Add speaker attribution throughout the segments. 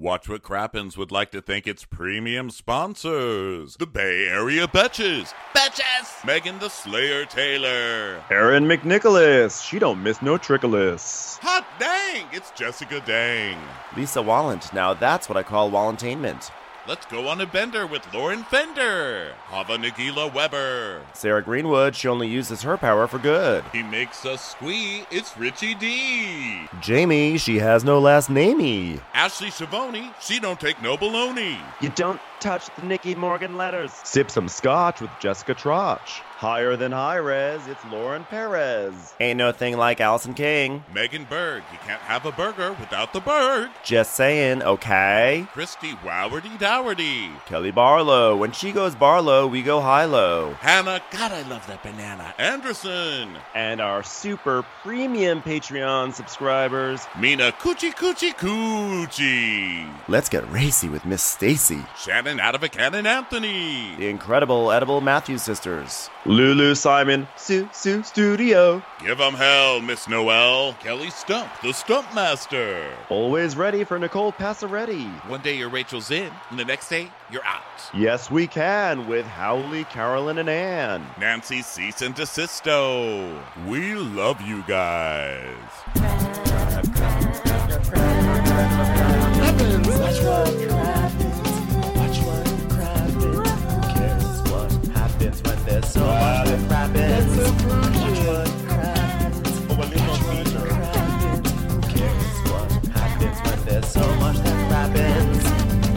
Speaker 1: Watch What Crappens would like to thank its premium sponsors. The Bay Area Betches. Betches! Megan the Slayer Taylor.
Speaker 2: Erin McNicholas. She don't miss no trickolas.
Speaker 1: Hot dang! It's Jessica Dang.
Speaker 3: Lisa Wallant. Now that's what I call Wallantainment.
Speaker 1: Let's go on a bender with Lauren Fender. Hava Nagila Weber.
Speaker 3: Sarah Greenwood. She only uses her power for good.
Speaker 1: He makes us squee. It's Richie D.
Speaker 3: Jamie. She has no last namey.
Speaker 1: Ashley Shavoni. She don't take no baloney.
Speaker 2: You don't touch the Nicky Morgan letters. Sip some scotch with Jessica Trotch. Higher than high res, it's Lauren Perez.
Speaker 3: Ain't no thing like Allison King.
Speaker 1: Megan Berg. You can't have a burger without the Berg.
Speaker 3: Just saying, okay?
Speaker 1: Christy Wowardy Dowardy.
Speaker 3: Kelly Barlow. When she goes Barlow, we go high-low.
Speaker 1: Hannah. God, I love that banana. Anderson.
Speaker 2: And our super premium Patreon subscribers.
Speaker 1: Mina Coochie Coochie Coochie.
Speaker 3: Let's get racy with Miss Stacy.
Speaker 1: Shannon Out of a Cannon Anthony.
Speaker 3: The incredible Edible Matthews sisters.
Speaker 2: Lulu Simon, Sue Studio.
Speaker 1: Give 'em hell, Miss Noel. Kelly Stump, the Stump Master.
Speaker 2: Always ready for Nicole Passaretti.
Speaker 1: One day you're Rachel's in, and the next day you're out.
Speaker 2: Yes, we can with Howley, Carolyn, and Ann.
Speaker 1: Nancy Cease and Desisto. We love you guys.
Speaker 3: There's so much that happens. Watch what happens. Who cares what happens when there's so much that happens?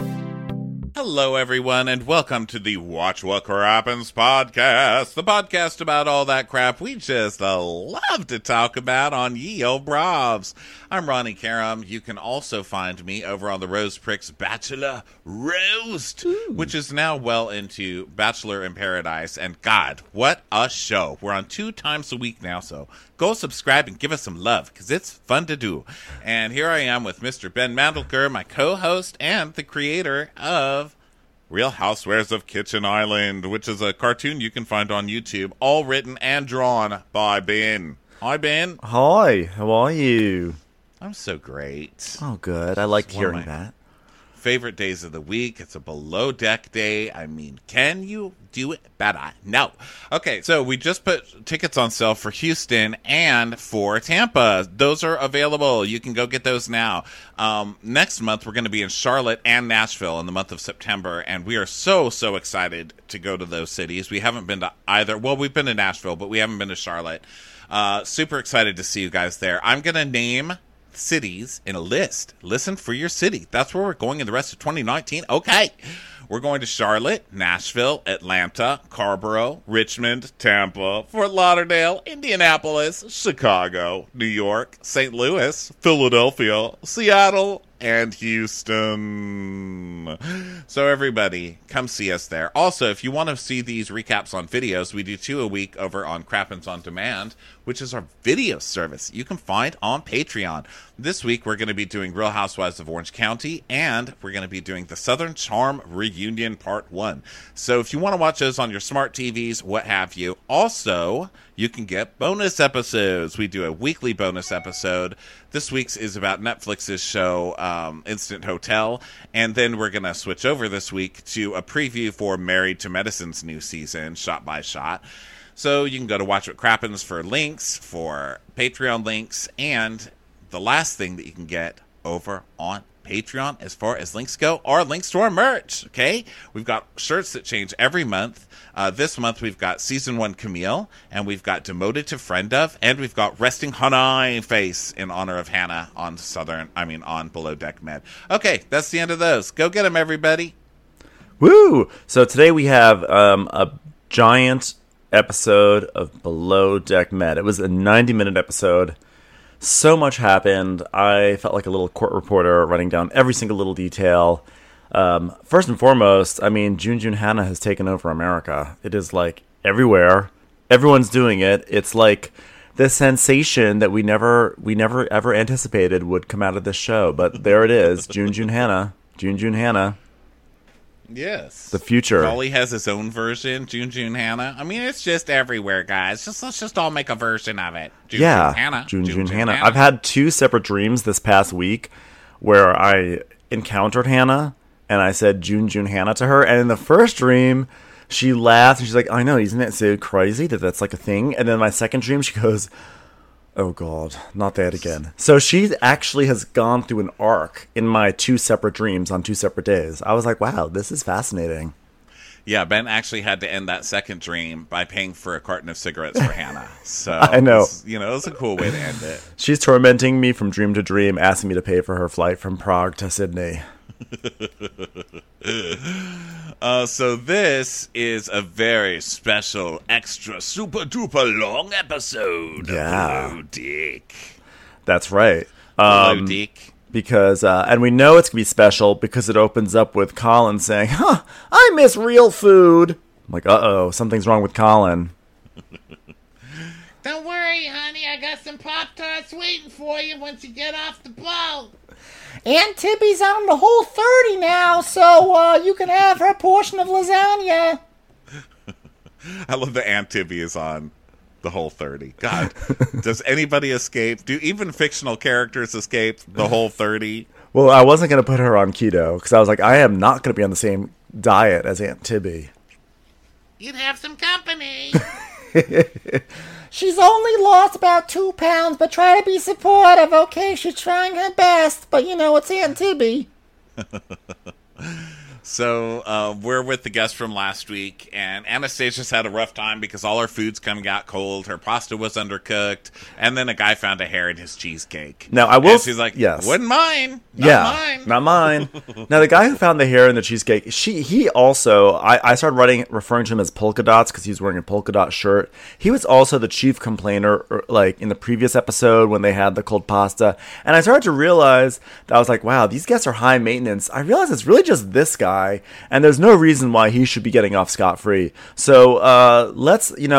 Speaker 1: Hello, everyone, and welcome to the Watch What Crappens podcast, the podcast about all that crap we just love to talk about on Ye Old Bravs. I'm Ronnie Karam. You can also find me over on the Rose Pricks Bachelor Roast, which is now well into Bachelor in Paradise. And God, what a show. We're on 2 times a week now, so go subscribe and give us some love, because it's fun to do. And here I am with Mr. Ben Mandelker, my co-host and the creator of Real Housewives of Kitchen Island, which is a cartoon you can find on YouTube, all written and drawn by Ben. Hi, Ben.
Speaker 3: Hi, how are you?
Speaker 1: I'm so great.
Speaker 3: Oh, good. I like
Speaker 1: It's one of
Speaker 3: hearing
Speaker 1: my
Speaker 3: that.
Speaker 1: Favorite days of the week. It's a below deck day. I mean, can you do it better? No. Okay, so we just put tickets on sale for Houston and for Tampa. Those are available. You can go get those now. Next month, we're going to be in Charlotte and Nashville in the month of September, and we are so excited to go to those cities. We haven't been to either. Well, we've been to Nashville, but we haven't been to Charlotte. Super excited to see you guys there. I'm going to name cities in a list. Listen for your city. That's where we're going in the rest of 2019. Okay. We're going to Charlotte, Nashville, Atlanta, Carborough, Richmond, Tampa, Fort Lauderdale, Indianapolis, Chicago, New York, St. Louis, Philadelphia, Seattle, and Houston. So everybody, come see us there. Also, if you want to see these recaps on videos, we do 2 a week over on Crappens On Demand, which is our video service you can find on Patreon. This week, we're going to be doing Real Housewives of Orange County, and we're going to be doing the Southern Charm Reunion Part 1. So if you want to watch those on your smart TVs, what have you. Also, you can get bonus episodes. We do a weekly bonus episode. This week's is about Netflix's show, Instant Hotel. And then we're going to switch over this week to a preview for Married to Medicine's new season, Shot by Shot. So you can go to Watch What Crappens for links, for Patreon links, and the last thing that you can get over on Patreon as far as links go are links to our merch, okay? We've got shirts that change every month. This month we've got Season 1 Camille, and we've got Demoted to Friend Of, and we've got Resting Hanai Face in honor of Hannah on Below Deck Med. Okay, that's the end of those. Go get them, everybody.
Speaker 3: Woo! So today we have a giant episode of Below Deck Med. It was a 90-minute episode. So much happened. I felt like a little court reporter writing down every single little detail. First and foremost, I mean, June Hannah has taken over America. It is like everywhere. Everyone's doing it. It's like the sensation that we never ever anticipated would come out of this show. But there it is. June Hannah. June Hannah.
Speaker 1: Yes.
Speaker 3: The future.
Speaker 1: Raleigh has his own version, June Hannah. I mean, it's just everywhere, guys. Let's just all make a version of it. June Hannah.
Speaker 3: June Hannah. I've had 2 separate dreams this past week where I encountered Hannah, and I said June Hannah to her, and in the first dream, she laughed, and she's like, I know, isn't it so crazy that that's like a thing? And then my second dream, she goes, oh God, not that again. So she actually has gone through an arc in my 2 separate dreams on 2 separate days. I was like, wow, this is fascinating.
Speaker 1: Yeah, Ben actually had to end that second dream by paying for a carton of cigarettes for Hannah. So
Speaker 3: I know.
Speaker 1: It was a cool way to end it.
Speaker 3: She's tormenting me from dream to dream, asking me to pay for her flight from Prague to Sydney.
Speaker 1: So this is a very special, extra, super duper long episode of Below Deck.
Speaker 3: That's right.
Speaker 1: Below Deck.
Speaker 3: Because, and we know it's going to be special because it opens up with Colin saying, I miss real food. I'm like, uh-oh, something's wrong with Colin.
Speaker 4: Don't worry, honey. I got some Pop-Tarts waiting for you once you get off the boat. Aunt Tippy's on the whole 30 now, so you can have her portion of lasagna.
Speaker 1: I love that Aunt Tibby is on the whole 30. God, does anybody escape? Do even fictional characters escape the whole 30?
Speaker 3: Well, I wasn't going to put her on keto because I was like, I am not going to be on the same diet as Aunt Tibby.
Speaker 4: You'd have some company. She's only lost about 2 pounds, but try to be supportive, okay? She's trying her best, but it's Aunt Tibby.
Speaker 1: So we're with the guest from last week, and Anastasia's had a rough time because all her food's coming out cold. Her pasta was undercooked, and then a guy found a hair in his cheesecake.
Speaker 3: Now, I will...
Speaker 1: And she's like,
Speaker 3: yes.
Speaker 1: Wouldn't mine.
Speaker 3: Not mine. Now, the guy who found the hair in the cheesecake, he also... I started referring to him as Polka Dots because he was wearing a polka dot shirt. He was also the chief complainer, like, in the previous episode when they had the cold pasta. And I started to realize that I was like, wow, these guests are high maintenance. I realized it's really just this guy. And there's no reason why he should be getting off scot-free. So let's he's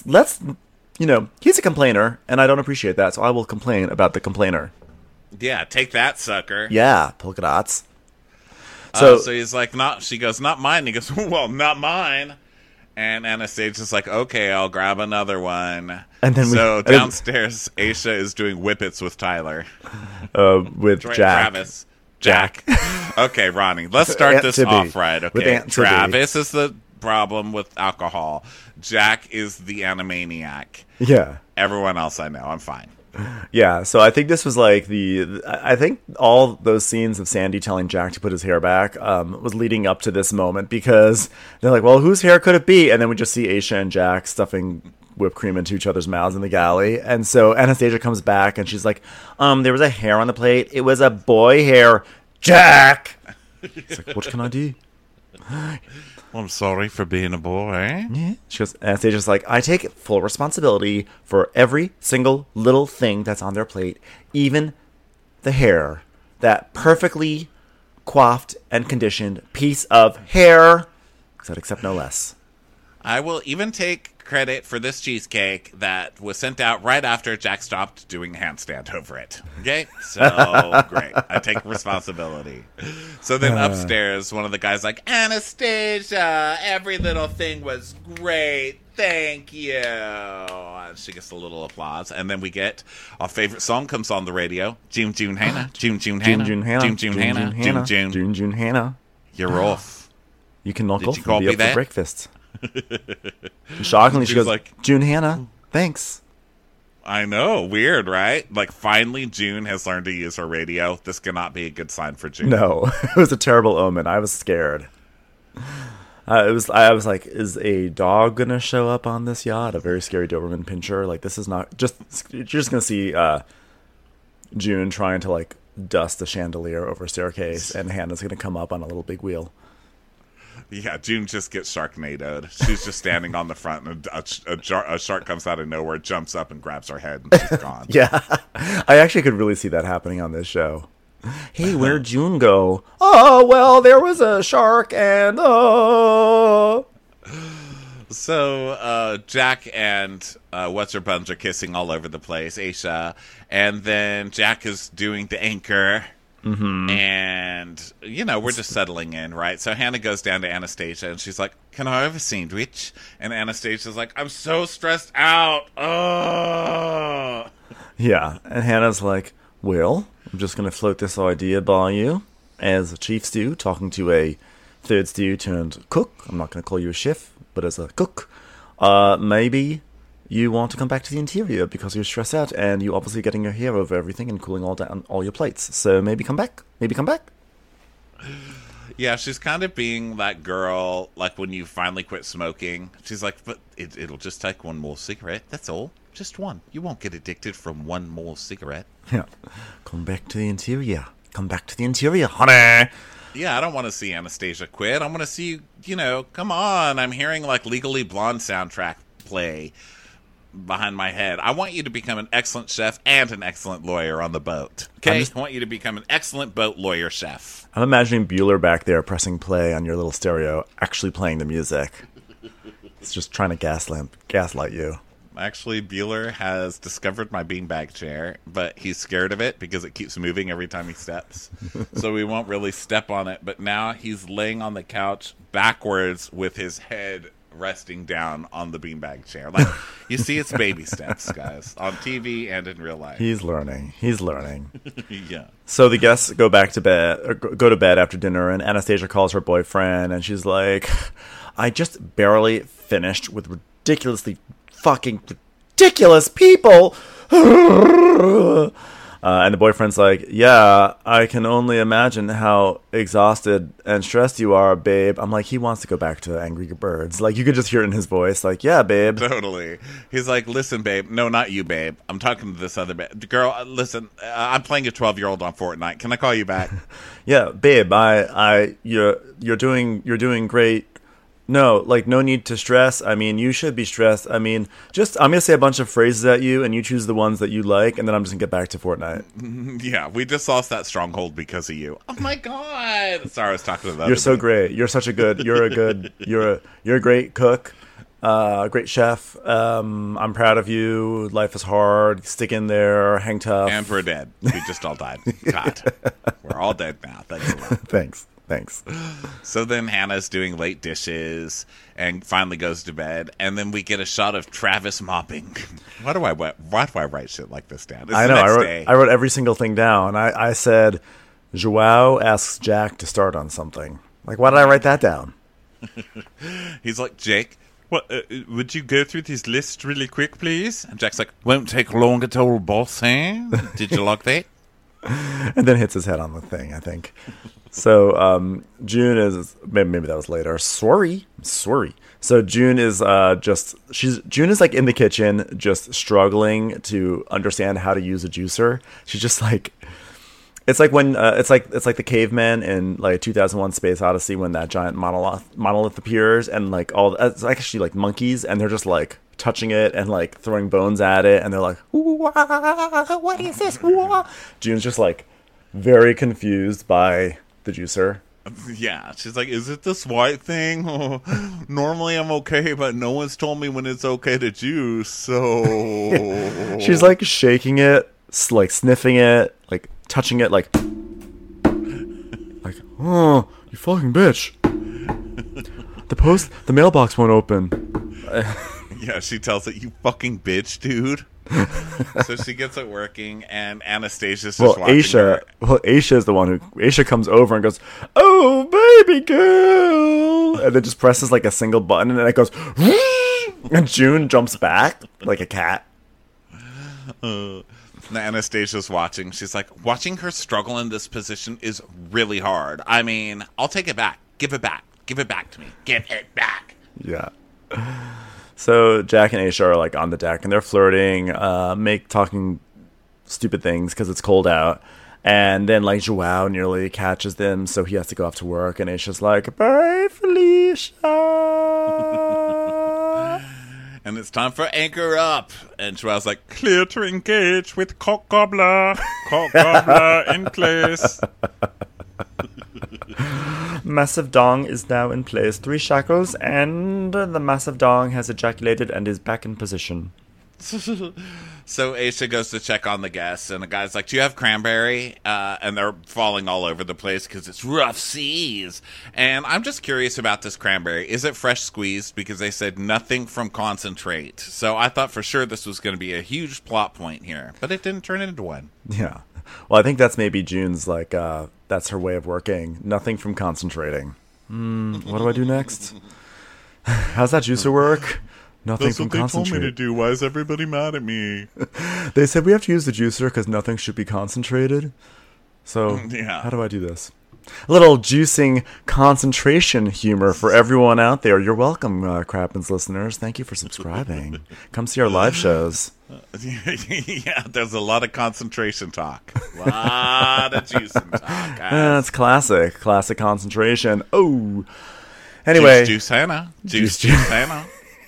Speaker 3: a complainer, and I don't appreciate that. So I will complain about the complainer.
Speaker 1: Yeah, take that, sucker.
Speaker 3: Yeah, polka dots.
Speaker 1: So he's like, she goes, not mine. He goes, well, not mine. And Anastasia's like, okay, I'll grab another one. And then downstairs, Aisha is doing whippets with Tyler.
Speaker 3: With Jack.
Speaker 1: Travis. Jack. Okay, Ronnie, let's start this off right. Okay, Travis is the problem with alcohol. Jack is the animaniac.
Speaker 3: Yeah.
Speaker 1: Everyone else I know, I'm fine.
Speaker 3: Yeah, so I think this was like I think all those scenes of Sandy telling Jack to put his hair back was leading up to this moment because they're like, well, whose hair could it be? And then we just see Aisha and Jack stuffing whipped cream into each other's mouths in the galley. And so Anastasia comes back and she's like, there was a hair on the plate. It was a boy hair. Jack! It's like, what can I do?
Speaker 1: Well, I'm sorry for being a boy.
Speaker 3: Yeah. She goes, Anastasia's like, I take full responsibility for every single little thing that's on their plate, even the hair. That perfectly coiffed and conditioned piece of hair. Except no less.
Speaker 1: I will even take credit for this cheesecake that was sent out right after Jack stopped doing a handstand over it. Okay? So, great. I take responsibility. So then upstairs, one of the guys like, Anastasia, every little thing was great. Thank you. And she gets a little applause. And then we get our favorite song comes on the radio. June Hannah. June Hannah. June Hannah.
Speaker 3: June Hannah.
Speaker 1: You're off.
Speaker 3: You can knock
Speaker 1: Did
Speaker 3: off
Speaker 1: you
Speaker 3: and be
Speaker 1: copy
Speaker 3: up
Speaker 1: that?
Speaker 3: for breakfast. Shockingly, she goes,
Speaker 1: like,
Speaker 3: June Hannah, thanks.
Speaker 1: I know, weird, right? Like, finally June has learned to use her radio. This cannot be a good sign for June.
Speaker 3: No, it was a terrible omen. I was scared. I was like, is a dog gonna show up on this yacht? A very scary Doberman Pinscher. Like, this is not you're just gonna see June trying to like dust the chandelier over a staircase, and Hannah's gonna come up on a little big wheel.
Speaker 1: Yeah, June just gets Sharknadoed. She's just standing on the front, and a shark comes out of nowhere, jumps up, and grabs her head, and she's gone.
Speaker 3: Yeah, I actually could really see that happening on this show. Hey, where'd June go? Oh, well, there was a shark, and
Speaker 1: So, Jack and What's-Her-Buns are kissing all over the place, Aisha, and then Jack is doing the anchor. Mm-hmm. And, we're just settling in, right? So Hannah goes down to Anastasia, and she's like, can I have a sandwich? And Anastasia's like, I'm so stressed out. Oh.
Speaker 3: Yeah, and Hannah's like, well, I'm just going to float this idea by you. as Chief Stew talking to a third stew turned cook. I'm not going to call you a chef, but as a cook. Maybe you want to come back to the interior because you're stressed out and you're obviously getting your hair over everything and cooling all down all your plates. So maybe come back. Maybe come back.
Speaker 1: Yeah, she's kind of being that girl, like when you finally quit smoking. She's like, but it'll just take one more cigarette. That's all. Just one. You won't get addicted from one more cigarette.
Speaker 3: Yeah. Come back to the interior. Come back to the interior, honey.
Speaker 1: Yeah, I don't want to see Anastasia quit. I want to see, come on. I'm hearing like Legally Blonde soundtrack play behind my head. I want you to become an excellent chef and an excellent lawyer on the boat. Okay? I want you to become an excellent boat lawyer chef.
Speaker 3: I'm imagining Bueller back there pressing play on your little stereo, actually playing the music. It's just trying to gaslight you.
Speaker 1: Actually, Bueller has discovered my beanbag chair, but he's scared of it because it keeps moving every time he steps. So we won't really step on it. But now he's laying on the couch backwards with his head resting down on the beanbag chair. Like, you see, it's baby steps, guys, on TV and in real life.
Speaker 3: He's learning.
Speaker 1: Yeah.
Speaker 3: So the guests go to bed after dinner, and Anastasia calls her boyfriend, and she's like, I just barely finished with ridiculously fucking ridiculous people. And the boyfriend's like, yeah, I can only imagine how exhausted and stressed you are, babe. I'm like, he wants to go back to Angry Birds. Like, you could just hear it in his voice. Like, yeah, babe.
Speaker 1: Totally. He's like, listen, babe. No, not you, babe. I'm talking to this other babe. Girl, listen, I'm playing a 12-year-old on Fortnite. Can I call you back?
Speaker 3: Yeah, babe, you're doing great. No, like, no need to stress. I mean, you should be stressed. I mean, I'm going to say a bunch of phrases at you, and you choose the ones that you like, and then I'm just going to get back to Fortnite.
Speaker 1: Yeah, we just lost that stronghold because of you. Oh, my God. Sorry, I was talking to that.
Speaker 3: You're so great. You're such a good, you're a great cook, great chef. I'm proud of you. Life is hard. Stick in there. Hang tough.
Speaker 1: And we're dead. We just all died. God. We're all dead now. Thanks a lot.
Speaker 3: Thanks.
Speaker 1: So then Hannah's doing late dishes and finally goes to bed, and then we get a shot of Travis mopping. Why do I write shit like this down?
Speaker 3: I know. I wrote every single thing down. I said, Joao asks Jack to start on something. Like, why did I write that down?
Speaker 1: He's like, Jake, what? Would you go through this list really quick, please? And Jack's like, won't take long at all, boss, eh? Did you like that?
Speaker 3: And then hits his head on the thing, I think. So June is maybe that was later. Sorry. So June is June is like in the kitchen, just struggling to understand how to use a juicer. She's just like, it's like when it's like the cavemen in like 2001: Space Odyssey when that giant monolith appears, and like it's actually like monkeys, and they're just like touching it and like throwing bones at it, and they're like, what is this? June's just like very confused by the juicer.
Speaker 1: Yeah, she's like, is it this white thing? Oh, normally I'm okay, but no one's told me when it's okay to juice, so...
Speaker 3: She's like shaking it, like sniffing it, like touching it, like, oh, you fucking bitch. The mailbox won't open.
Speaker 1: Yeah, she tells it, you fucking bitch, dude. So she gets it working, and Anastasia's just watching her.
Speaker 3: Well, Aisha is the one Aisha comes over and goes, oh, baby girl, and then just presses like a single button, and then it goes, and June jumps back like a cat.
Speaker 1: Now Anastasia's watching. She's like, watching her struggle in this position is really hard. I mean, I'll take it back. Give it back. Give it back to me. Give it back.
Speaker 3: Yeah. So Jack and Aisha are like on the deck, and they're flirting, talking stupid things because it's cold out. And then like Joao nearly catches them, so he has to go off to work. And Aisha's like, "Bye, Felicia."
Speaker 1: And it's time for anchor up. And Joao's like, "Clear to engage with cock gobbler. Cock gobbler in place."
Speaker 3: Massive dong is now in place. 3 shackles, and the massive dong has ejaculated and is back in position.
Speaker 1: So Aisha goes to check on the guests, and the guy's like, do you have cranberry? And they're falling all over the place because it's rough seas. And I'm just curious about this cranberry. Is it fresh squeezed? Because they said nothing from concentrate. So I thought for sure this was going to be a huge plot point here, but it didn't turn into one.
Speaker 3: Yeah. Well, I think that's maybe June's, like, that's her way of working. Nothing from concentrating. What do I do next? How's that juicer work? Nothing
Speaker 1: That's
Speaker 3: from
Speaker 1: what they told
Speaker 3: concentrate.
Speaker 1: me to do. Why is everybody mad at me?
Speaker 3: They said we have to use the juicer because nothing should be concentrated. So,
Speaker 1: Yeah.
Speaker 3: how do I do this? A little juicing concentration humor for everyone out there. You're welcome, Crappens listeners. Thank you for subscribing. Come see our live shows.
Speaker 1: Yeah, there's a lot of concentration talk. A lot of juicing talk, guys.
Speaker 3: That's classic. Classic concentration. Oh. Anyway.
Speaker 1: Juice Hannah. Juice
Speaker 3: Juice-
Speaker 1: Hannah.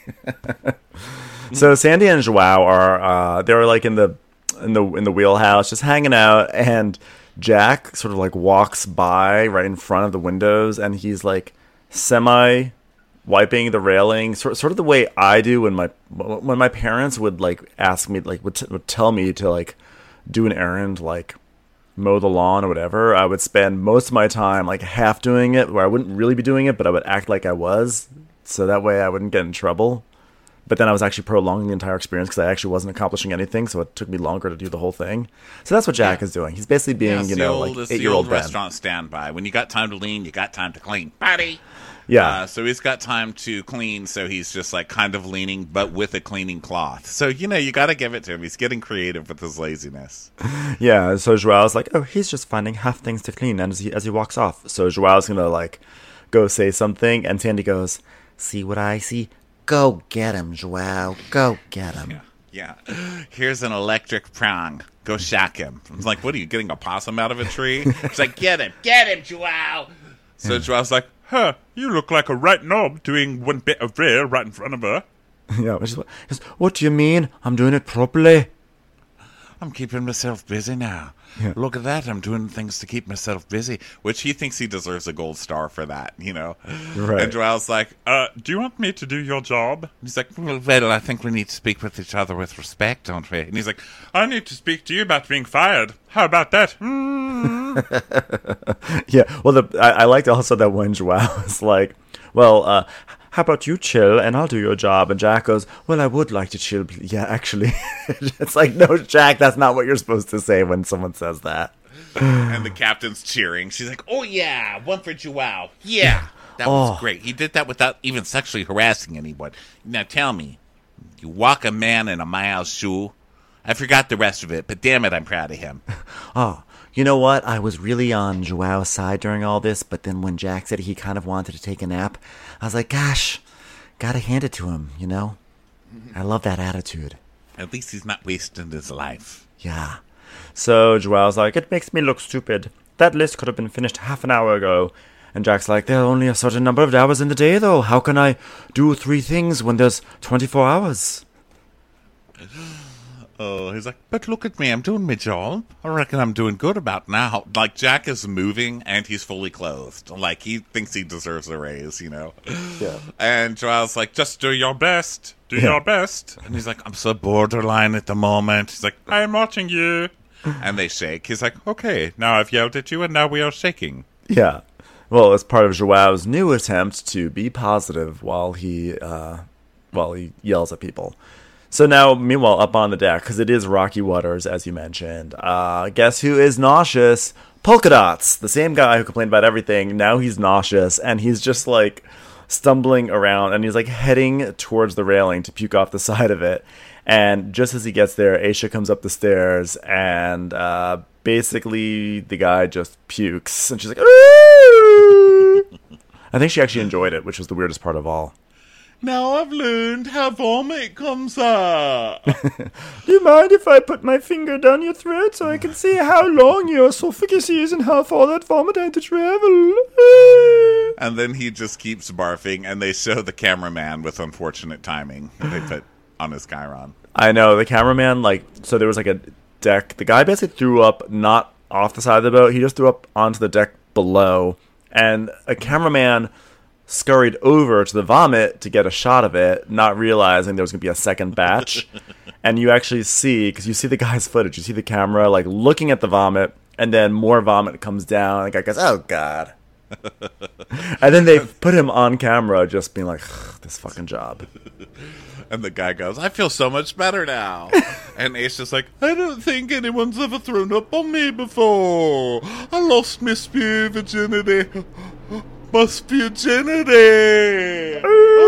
Speaker 3: So Sandy and Joao are they're like in the wheelhouse, just hanging out, and Jack sort of like walks by right in front of the windows, and he's like semi wiping the railing, sort of the way I do when my parents would like ask me, like would tell me to like do an errand, like mow the lawn or whatever. I would spend most of my time like half doing it, where I wouldn't really be doing it, but I would act like I was, so that way I wouldn't get in trouble. But then I was actually prolonging the entire experience because I actually wasn't accomplishing anything, so it took me longer to do the whole thing. So that's what Jack is doing. He's basically being,
Speaker 1: It's
Speaker 3: you
Speaker 1: the
Speaker 3: know,
Speaker 1: old-
Speaker 3: like
Speaker 1: it's the
Speaker 3: 8-year-old
Speaker 1: old
Speaker 3: Ben.
Speaker 1: restaurant standby. When you got time to lean, you got time to clean. Buddy.
Speaker 3: Yeah.
Speaker 1: So he's got time to clean, so he's just like kind of leaning, but with a cleaning cloth. So, you know, you got to give it to him. He's getting creative with his laziness.
Speaker 3: Yeah, so Joao's like, oh, he's just finding half things to clean, and as he walks off. So Joao's going to, like, go say something, and Sandy goes, see what I see? Go get him, Joao. Go get him.
Speaker 1: Yeah. Here's an electric prong. Go shock him. I was like, what are you, getting a possum out of a tree? He's like, get him, Joao. So Joao's like, huh, you look like a right knob doing one bit of rail right in front of her.
Speaker 3: Yeah, which is what, he goes, what do you mean? I'm doing it properly.
Speaker 1: I'm keeping myself busy now.
Speaker 3: Yeah.
Speaker 1: Look at that. I'm doing things to keep myself busy, which he thinks he deserves a gold star for that, you know?
Speaker 3: Right.
Speaker 1: And Joel's like, do you want me to do your job? And he's like, well, I think we need to speak with each other with respect, don't we? And he's like, I need to speak to you about being fired. How about that?
Speaker 3: Yeah, well, I liked also that when Joao was like, well, how about you chill and I'll do your job? And Jack goes, well, I would like to chill. Yeah, actually. It's like, no, Jack, that's not what you're supposed to say when someone says that.
Speaker 1: And the captain's cheering. She's like, oh, yeah, one for Joao. Yeah, that was great. He did that without even sexually harassing anyone. Now tell me, you walk a man in a mile's shoe? I forgot the rest of it, but damn it, I'm proud of him.
Speaker 3: Oh, you know what? I was really on Joao's side during all this, but then when Jack said he kind of wanted to take a nap, I was like, gosh, gotta hand it to him, you know? I love that attitude.
Speaker 1: At least he's not wasting his life.
Speaker 3: Yeah. So Joao's like, it makes me look stupid. That list could have been finished half an hour ago. And Jack's like, there are only a certain number of hours in the day, though. How can I do 3 things when there's 24 hours?
Speaker 1: Oh, he's like, but look at me, I'm doing my job. I reckon I'm doing good about now. Like, Jack is moving, and he's fully clothed. Like, he thinks he deserves a raise, you know?
Speaker 3: Yeah.
Speaker 1: And Joel's like, just do your best. Do
Speaker 3: Yeah.
Speaker 1: your best. And he's like, I'm so borderline at the moment. He's like, I'm watching you. And they shake. He's like, okay, now I've yelled at you, and now we are shaking.
Speaker 3: Yeah. Well, as part of Joao's new attempt to be positive while he yells at people. So now, meanwhile, up on the deck, because it is rocky waters, as you mentioned, guess who is nauseous? Polka Dots, the same guy who complained about everything. Now he's nauseous, and he's just, like, stumbling around, and he's, like, heading towards the railing to puke off the side of it. And just as he gets there, Aisha comes up the stairs, and basically the guy just pukes. And she's like, ooh! I think she actually enjoyed it, which was the weirdest part of all.
Speaker 1: Now I've learned how vomit comes up.
Speaker 3: Do you mind if I put my finger down your throat so I can see how long your esophagus is and how far that vomit had to travel?
Speaker 1: And then he just keeps barfing, and they show the cameraman with unfortunate timing. They put on his chyron.
Speaker 3: I know, the cameraman, like, so there was like a deck. The guy basically threw up not off the side of the boat, he just threw up onto the deck below. And a cameraman scurried over to the vomit to get a shot of it, not realizing there was going to be a second batch. And you actually see, because you see the guy's footage, you see the camera, like, looking at the vomit, and then more vomit comes down, and the guy goes, oh, God. And then they put him on camera just being like, this fucking job.
Speaker 1: And the guy goes, I feel so much better now. And Ace just like, I don't think anyone's ever thrown up on me before. I lost my spear virginity. My virginity.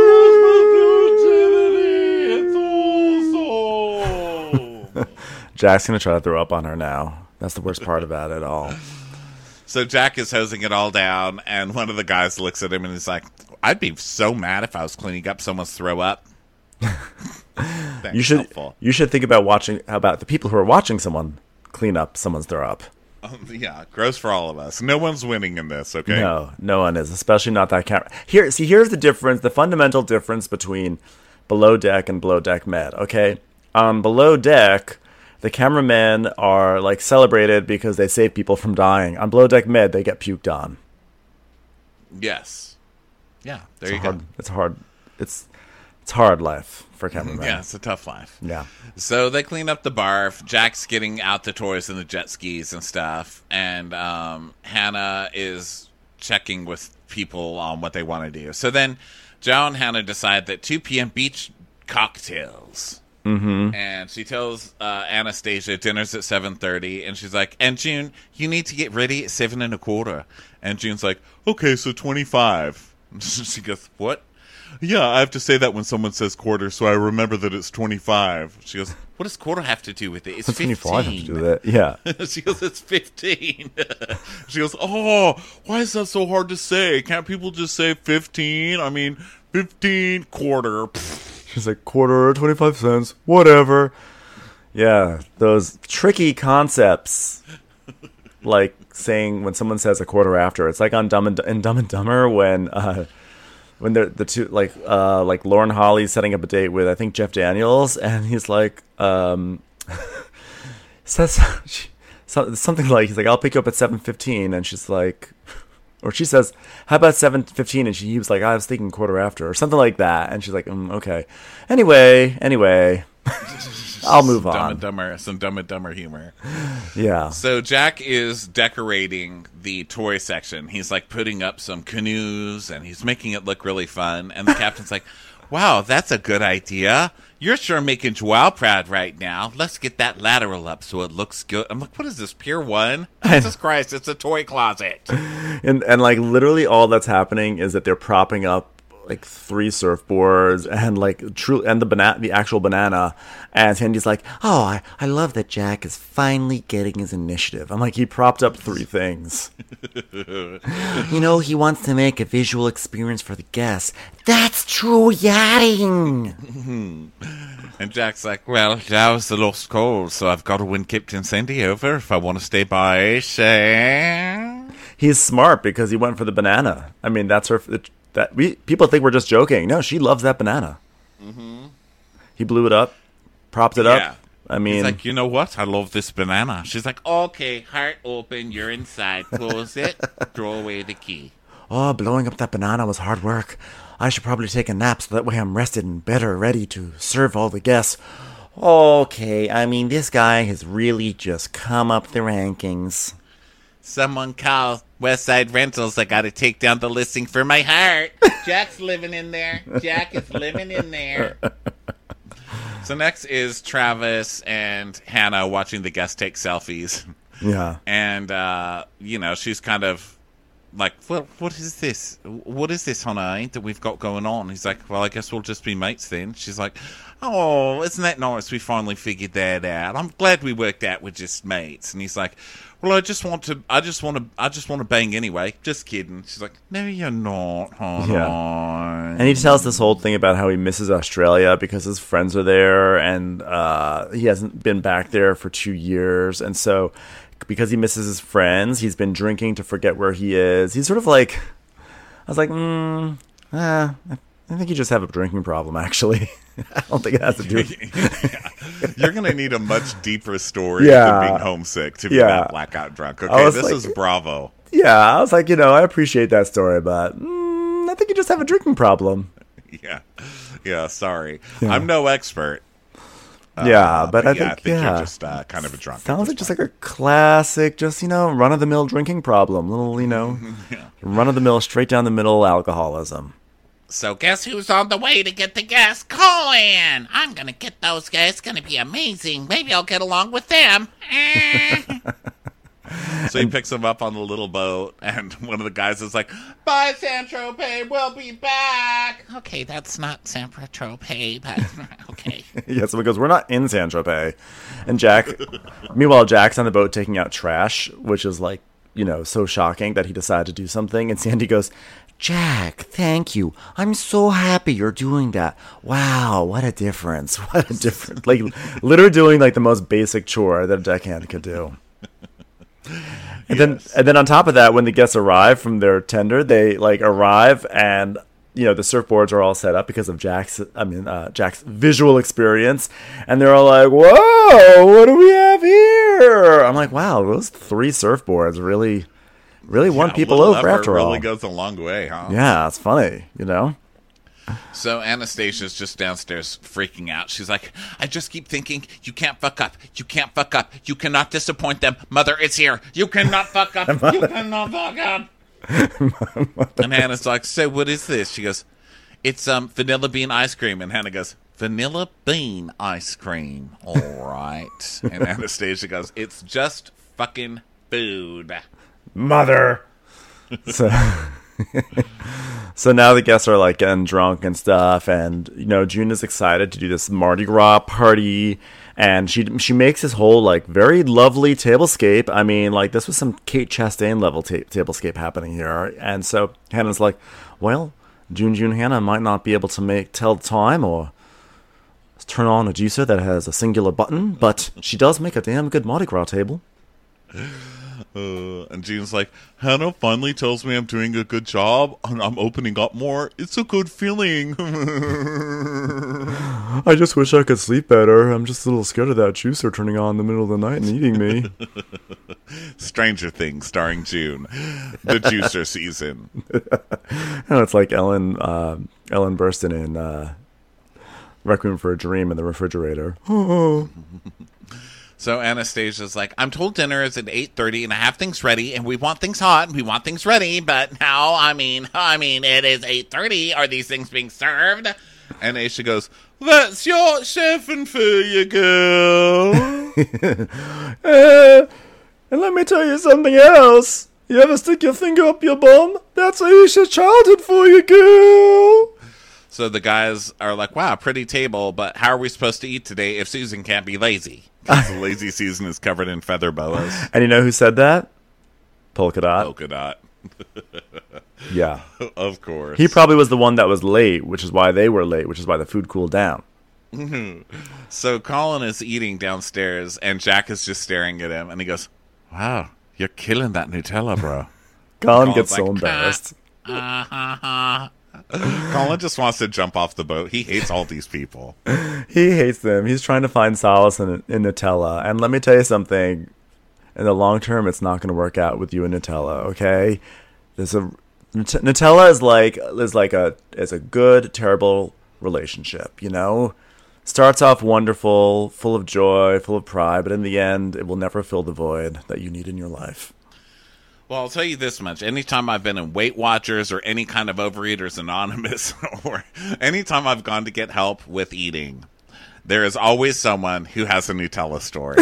Speaker 1: It's awesome.
Speaker 3: Jack's gonna try to throw up on her now. That's the worst part about it all.
Speaker 1: So Jack is hosing it all down, and one of the guys looks at him and he's like, I'd be so mad if I was cleaning up someone's throw up.
Speaker 3: You should think about how about the people who are watching someone clean up someone's throw up.
Speaker 1: Yeah, gross for all of us. No one's winning in this, okay?
Speaker 3: No one is, especially not that camera. Here's the difference, the fundamental difference between Below Deck and Below Deck Med, okay? On Below Deck, the cameramen are like celebrated because they save people from dying. On Below Deck Med, they get puked on.
Speaker 1: Yes. Yeah, there you go.
Speaker 3: It's hard. It's hard life for cameramen.
Speaker 1: Yeah, it's a tough life.
Speaker 3: Yeah.
Speaker 1: So they clean up the bar. Jack's getting out the toys and the jet skis and stuff. And Hannah is checking with people on what they want to do. So then Joe and Hannah decide that 2 p.m. beach cocktails.
Speaker 3: Mm-hmm.
Speaker 1: And she tells Anastasia dinner's at 7:30. And she's like, and June, you need to get ready at 7:25. And June's like, okay, so 25. She goes, what? Yeah, I have to say that when someone says quarter, so I remember that it's 25. She goes, what does quarter have to do with it? It's 15.
Speaker 3: 25 have to do with it. Yeah.
Speaker 1: She goes, it's 15. She goes, oh, why is that so hard to say? Can't people just say 15? I mean, 15, quarter.
Speaker 3: She's like, quarter, 25 cents, whatever. Yeah, those tricky concepts. Like saying when someone says a quarter after. It's like on Dumb and Dumber when they're the two like Lauren Holly's setting up a date with I think Jeff Daniels, and he's like says something like, he's like, I'll pick you up at 7:15, and she's like, or she says, how about 7:15, and he was like, I was thinking quarter after, or something like that, and she's like, okay, anyway I'll move on.
Speaker 1: Some Dumb and Dumber humor.
Speaker 3: Yeah.
Speaker 1: So Jack is decorating the toy section. He's like putting up some canoes and he's making it look really fun. And the captain's like, wow, that's a good idea. You're sure making Joao proud right now. Let's get that lateral up so it looks good. I'm like, what is this, Pier 1? Jesus Christ, it's a toy closet.
Speaker 3: And like literally all that's happening is that they're propping up like 3 surfboards and like the actual banana, and Sandy's like, oh, I love that Jack is finally getting his initiative. I'm like, he propped up 3 things. You know, he wants to make a visual experience for the guests. That's true yachting.
Speaker 1: And Jack's like, well, that was the lost cause, so I've got to win Captain Sandy over if I want to stay by.
Speaker 3: He's smart because he went for the banana. I mean, that's her. People think we're just joking. No, she loves that banana. Mm-hmm. He blew it up, propped it up. I mean,
Speaker 1: he's like, you know what? I love this banana. She's like, okay, heart open, you're inside. Close it, throw away the key.
Speaker 3: Oh, blowing up that banana was hard work. I should probably take a nap so that way I'm rested and better ready to serve all the guests. Okay, I mean, this guy has really just come up the rankings.
Speaker 1: Someone call Westside Rentals. I gotta take down the listing for my heart. Jack's living in there. Jack is living in there. So next is Travis and Hannah watching the guests take selfies.
Speaker 3: Yeah.
Speaker 1: And, she's kind of like, what is this? What is this, honey, that we've got going on? He's like, well, I guess we'll just be mates then. She's like, oh, isn't that nice? We finally figured that out. I'm glad we worked out with just mates. And he's like, well, I just want to bang anyway. Just kidding. She's like, no, you're not, honey. Yeah.
Speaker 3: And he tells this whole thing about how he misses Australia because his friends are there, and he hasn't been back there for 2 years. And so, because he misses his friends, he's been drinking to forget where he is. He's sort of like, I was like, I think you just have a drinking problem, actually. I don't think it has to do with
Speaker 1: yeah. You're going to need a much deeper story than being homesick to be that blackout drunk. Okay, this is Bravo.
Speaker 3: Yeah, I was like, I appreciate that story, but I think you just have a drinking problem.
Speaker 1: Yeah, sorry. Yeah. I'm no expert.
Speaker 3: But I think
Speaker 1: you're just kind of a drunk.
Speaker 3: Sounds like just like a classic, just, run-of-the-mill drinking problem. Little, run-of-the-mill, straight down the middle alcoholism.
Speaker 1: So guess who's on the way to get the gas? Colin! I'm gonna get those guys. It's gonna be amazing. Maybe I'll get along with them. So he picks him up on the little boat, and one of the guys is like, "Bye, Saint-Tropez, we'll be back." Okay, that's not Saint-Tropez, but okay.
Speaker 3: Yeah, so he goes, we're not in Saint-Tropez. And meanwhile, Jack's on the boat taking out trash, which is like, so shocking that he decided to do something. And Sandy goes, Jack, thank you. I'm so happy you're doing that. Wow, what a difference. What a difference. Like, literally doing like the most basic chore that a deckhand could do. And then on top of that, when the guests arrive from their tender, they like arrive and the surfboards are all set up because of Jack's visual experience, and they're all like, "Whoa, what do we have here?" I'm like, "Wow, those 3 surfboards really won people over after all."
Speaker 1: Really goes a long way, huh?
Speaker 3: Yeah, it's funny,
Speaker 1: So Anastasia's just downstairs freaking out. She's like, I just keep thinking, you can't fuck up. You can't fuck up. You cannot disappoint them. Mother is here. You cannot fuck up. You cannot fuck up. And Hannah's like, so what is this? She goes, it's vanilla bean ice cream. And Hannah goes, vanilla bean ice cream. All right. And Anastasia goes, it's just fucking food.
Speaker 3: Mother. So now the guests are like getting drunk and stuff, and June is excited to do this Mardi Gras party, and she makes this whole like very lovely tablescape. I mean, like this was some Kate Chastain level tablescape happening here. And so Hannah's like, well, June Hannah might not be able to tell the time or turn on a juicer that has a singular button, but she does make a damn good Mardi Gras table.
Speaker 1: And June's like, Hannah finally tells me I'm doing a good job and I'm opening up more. It's a good feeling.
Speaker 3: I just wish I could sleep better. I'm just a little scared of that juicer turning on in the middle of the night and eating me.
Speaker 1: Stranger Things starring June. The juicer season.
Speaker 3: No, it's like Ellen Burstyn in Requiem for a Dream in the refrigerator.
Speaker 1: So Anastasia's like, I'm told dinner is at 8:30 and I have things ready and we want things hot and we want things ready, but now, I mean, it is 8:30. Are these things being served? And Aisha goes, that's your chefing for you, girl.
Speaker 3: And let me tell you something else. You ever stick your finger up your bum? That's Aisha's childhood for you, girl.
Speaker 1: So the guys are like, wow, pretty table, but how are we supposed to eat today if Susan can't be lazy? The lazy Susan is covered in feather boas.
Speaker 3: And you know who said that? Polka Dot.
Speaker 1: Polka Dot.
Speaker 3: Yeah.
Speaker 1: Of course.
Speaker 3: He probably was the one that was late, which is why they were late, which is why the food cooled down.
Speaker 1: So Colin is eating downstairs, and Jack is just staring at him, and he goes, wow, you're killing that Nutella, bro.
Speaker 3: Colin gets so embarrassed.
Speaker 1: Colin just wants to jump off the boat. He hates all these people.
Speaker 3: He hates them. He's trying to find solace in Nutella. And let me tell you something. In the long term, it's not going to work out with you and Nutella, okay? Nutella is a good, terrible relationship, Starts off wonderful, full of joy, full of pride, but in the end, it will never fill the void that you need in your life.
Speaker 1: Well, I'll tell you this much. Anytime I've been in Weight Watchers or any kind of Overeaters Anonymous, or anytime I've gone to get help with eating, there is always someone who has a Nutella story.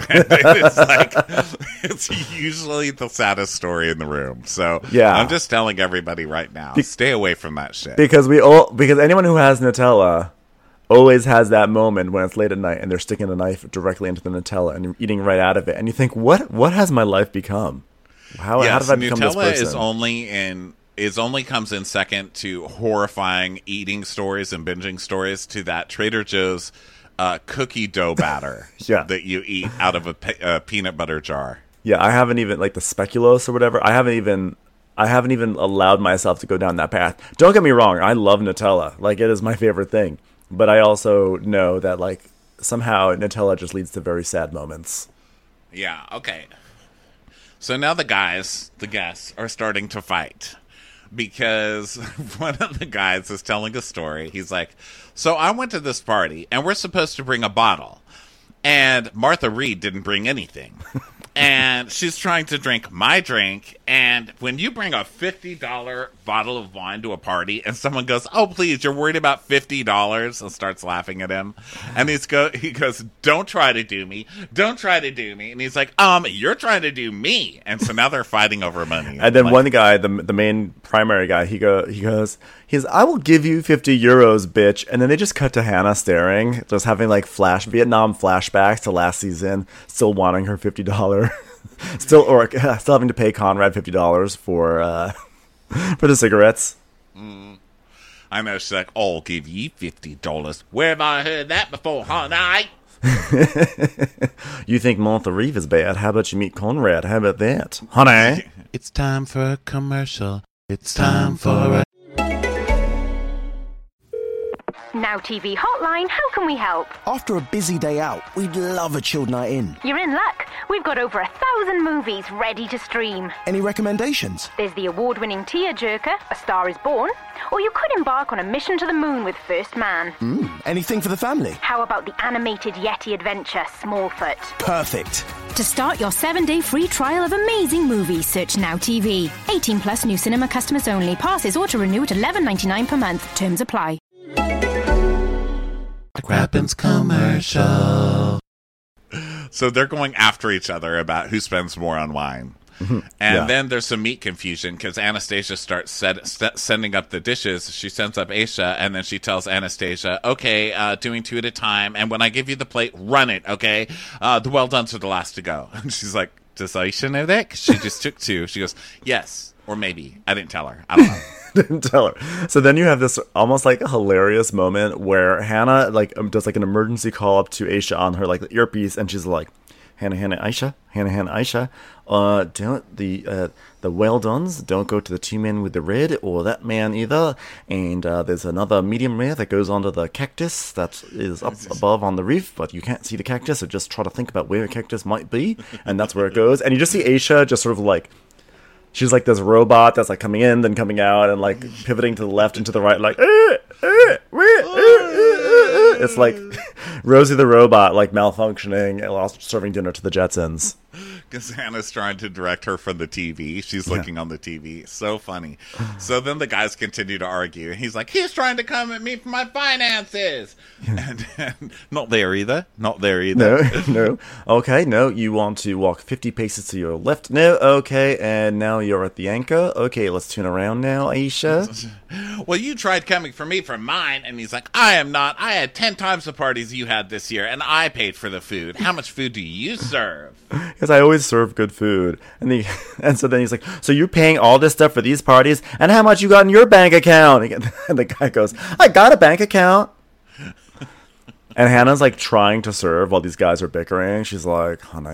Speaker 1: It's usually the saddest story in the room. So yeah. I'm just telling everybody right now, stay away from that shit.
Speaker 3: Because anyone who has Nutella always has that moment when it's late at night and they're sticking a knife directly into the Nutella and you're eating right out of it. And you think, what has my life become? How did I become this person?
Speaker 1: Nutella only comes in second to horrifying eating stories and binging stories to that Trader Joe's cookie dough batter that you eat out of a peanut butter jar.
Speaker 3: Yeah, I haven't even, like the speculoos or whatever, I haven't even allowed myself to go down that path. Don't get me wrong, I love Nutella. Like, it is my favorite thing. But I also know that, like, somehow Nutella just leads to very sad moments.
Speaker 1: Yeah, okay. So now the guests, are starting to fight because one of the guys is telling a story. He's like, so I went to this party and we're supposed to bring a bottle. And Martha Reed didn't bring anything. And she's trying to drink my drink. And when you bring a $50 bottle of wine to a party and someone goes, oh, please, you're worried about $50, and starts laughing at him. And he goes, don't try to do me. Don't try to do me. And he's like, you're trying to do me. And so now they're fighting over money.
Speaker 3: And then one guy, the main primary guy, he goes, I will give you 50 euros, bitch. And then they just cut to Hannah staring, just having like Vietnam flashbacks to last season, still wanting her $50. still having to pay Conrad $50 for the cigarettes.
Speaker 1: I know, she's like, I'll give you $50. Where have I heard that before, honey?
Speaker 3: You think Martha Reeve is bad? How about you meet Conrad? How about that, honey?
Speaker 1: It's time for a commercial. It's time for a...
Speaker 5: Now TV Hotline, how can we help?
Speaker 6: After a busy day out, we'd love a chilled night in.
Speaker 5: You're in luck. We've got over 1,000 movies ready to stream.
Speaker 6: Any recommendations?
Speaker 5: There's the award-winning tearjerker, A Star is Born, or you could embark on a mission to the moon with First Man.
Speaker 6: Anything for the family?
Speaker 5: How about the animated Yeti adventure, Smallfoot?
Speaker 6: Perfect.
Speaker 7: To start your 7-day free trial of amazing movies, search Now TV. 18 plus new cinema customers only. Passes auto-renew at $11.99 per month. Terms apply.
Speaker 1: Crappens commercial. So they're going after each other about who spends more on wine. And then there's some meat confusion because Anastasia starts sending up the dishes. She sends up Aisha, and then she tells Anastasia, okay, doing 2 at a time, and when I give you the plate, run it, okay? The well-dones are the last to go. And she's like, does Aisha know that? 'Cause she just took 2. She goes, yes, or maybe. I didn't tell her. I don't know.
Speaker 3: Didn't tell her. So then you have this almost like a hilarious moment where Hannah does like an emergency call up to Aisha on her like earpiece, and she's like, Hannah, Aisha, don't the well-dones don't go to the 2 men with the red or that man either, and there's another medium rare that goes onto the cactus that is up above on the reef, but you can't see the cactus, so just try to think about where a cactus might be, and that's where it goes. And you just see Aisha just sort of like, she's like this robot that's like coming in, then coming out, and like pivoting to the left and to the right, like, it's like Rosie the robot, like malfunctioning while serving dinner to the Jetsons.
Speaker 1: Because Hannah's trying to direct her from the TV. She's looking on the TV. So funny. So then the guys continue to argue. He's like, he's trying to come at me for my finances. And not there either. Not there either.
Speaker 3: No. Okay, no. You want to walk 50 paces to your left. No, okay. And now you're at the anchor. Okay, let's turn around now, Aisha.
Speaker 1: Well, you tried coming for me for mine. And he's like, I am not. I had 10 times the parties you had this year, and I paid for the food. How much food do you serve?
Speaker 3: Because I always serve good food. And so then he's like, so you're paying all this stuff for these parties, and how much you got in your bank account? And the guy goes, I got a bank account. And Hannah's like trying to serve while these guys are bickering. She's like, honey.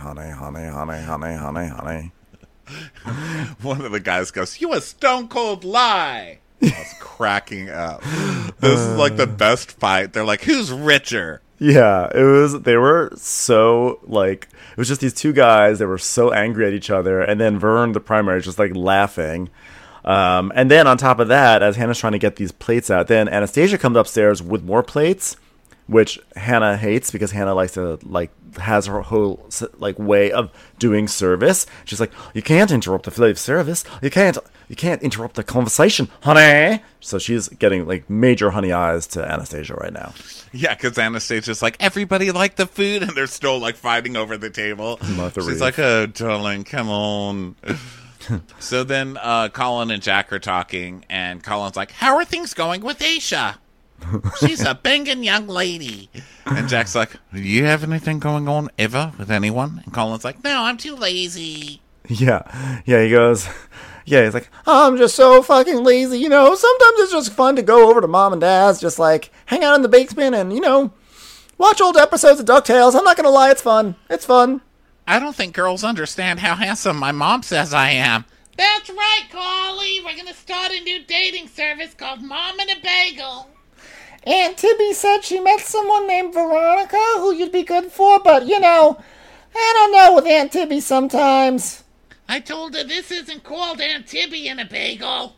Speaker 1: One of the guys goes, you a stone cold lie. I was cracking up. This is like the best fight. They're like, who's richer?
Speaker 3: Yeah, they were so, like, it was just these 2 guys, they were so angry at each other, and then Vern, the primary, is just, like, laughing. And then on top of that, as Hannah's trying to get these plates out, then Anastasia comes upstairs with more plates, which Hannah hates because Hannah likes to, like, has her whole, like, way of doing service. She's like, you can't interrupt the flow of service. You can't interrupt the conversation, honey. So she's getting, like, major honey eyes to Anastasia right now.
Speaker 1: Yeah, because Anastasia's like, everybody liked the food, and they're still, like, fighting over the table. She's like, oh, darling, come on. So then Colin and Jack are talking, and Colin's like, how are things going with Aisha? She's a banging young lady. And Jack's like, do you have anything going on ever with anyone? And Colin's like, no, I'm too lazy.
Speaker 3: Yeah, he goes... Yeah, he's like, I'm just so fucking lazy, you know. Sometimes it's just fun to go over to Mom and Dad's, just like hang out in the basement and, you know, watch old episodes of DuckTales. I'm not going to lie, it's fun. It's fun.
Speaker 1: I don't think girls understand how handsome my mom says I am. That's right, Carly. We're going to start a new dating service called Mom and a Bagel.
Speaker 4: Aunt Tibby said she met someone named Veronica who you'd be good for, but, you know, I don't know with Aunt Tibby sometimes.
Speaker 1: I told her this isn't called Aunt Tibby and a Bagel.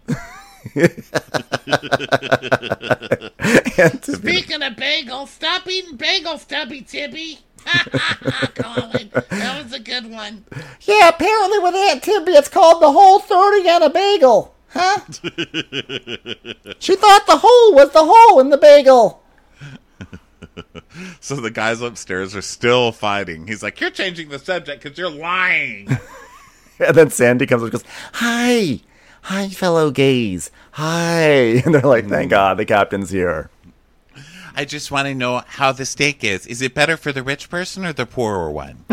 Speaker 1: Speaking of bagels, stop eating bagels, Stubby Tibby. Colin, that was a good one.
Speaker 4: Yeah, apparently with Aunt Tibby, it's called the Whole 30 and a bagel. Huh? She thought the hole was the hole in the bagel.
Speaker 1: So the guys upstairs are still fighting. He's like, you're changing the subject because you're lying.
Speaker 3: And then Sandy comes up and goes, "Hi. Hi, fellow gays. Hi." And they're like, "Thank God the captain's here."
Speaker 1: I just want to know how the steak is. Is it better for the rich person or the poorer one?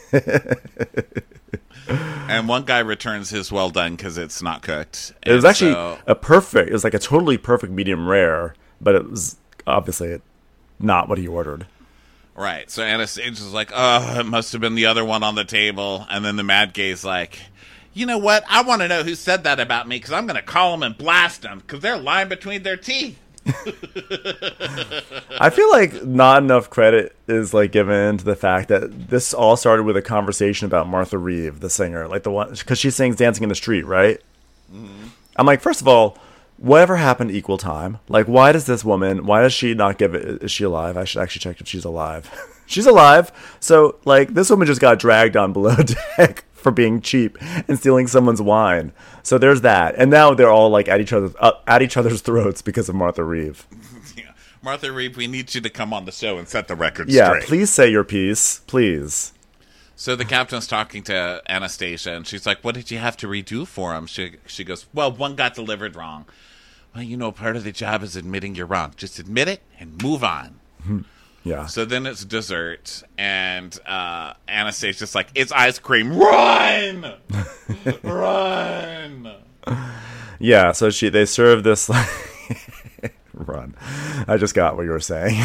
Speaker 1: And one guy returns his well done because it's not cooked.
Speaker 3: It was actually it was like a totally perfect medium rare, but it was obviously not what he ordered.
Speaker 1: Right. So Anastasia's like, oh, it must have been the other one on the table. And then the mad gay's like, you know what? I want to know who said that about me because I'm going to call them and blast them because they're lying between their teeth.
Speaker 3: I feel like not enough credit is like given to the fact that this all started with a conversation about Martha Reeve, the singer, like the one because she sings "Dancing in the Street," right? Mm-hmm. I'm like, first of all, whatever happened to equal time? Like, why does she not give it? Is she alive? I should actually check if she's alive. She's alive. So, like, this woman just got dragged on below deck for being cheap and stealing someone's wine. So there's that. And now they're all like at each other's throats because of Martha Reeve.
Speaker 1: Yeah. Martha Reeve, we need you to come on the show and set the record
Speaker 3: straight.
Speaker 1: Yeah,
Speaker 3: please say your piece, please.
Speaker 1: So the captain's talking to Anastasia, and she's like, what did you have to redo for him? She goes, well, one got delivered wrong. Well, you know, part of the job is admitting you're wrong. Just admit it and move on.
Speaker 3: Yeah.
Speaker 1: So then it's dessert, and Anastasia's like, it's ice cream. Run! Run!
Speaker 3: Yeah, so they serve this... Run. I just got what you were saying.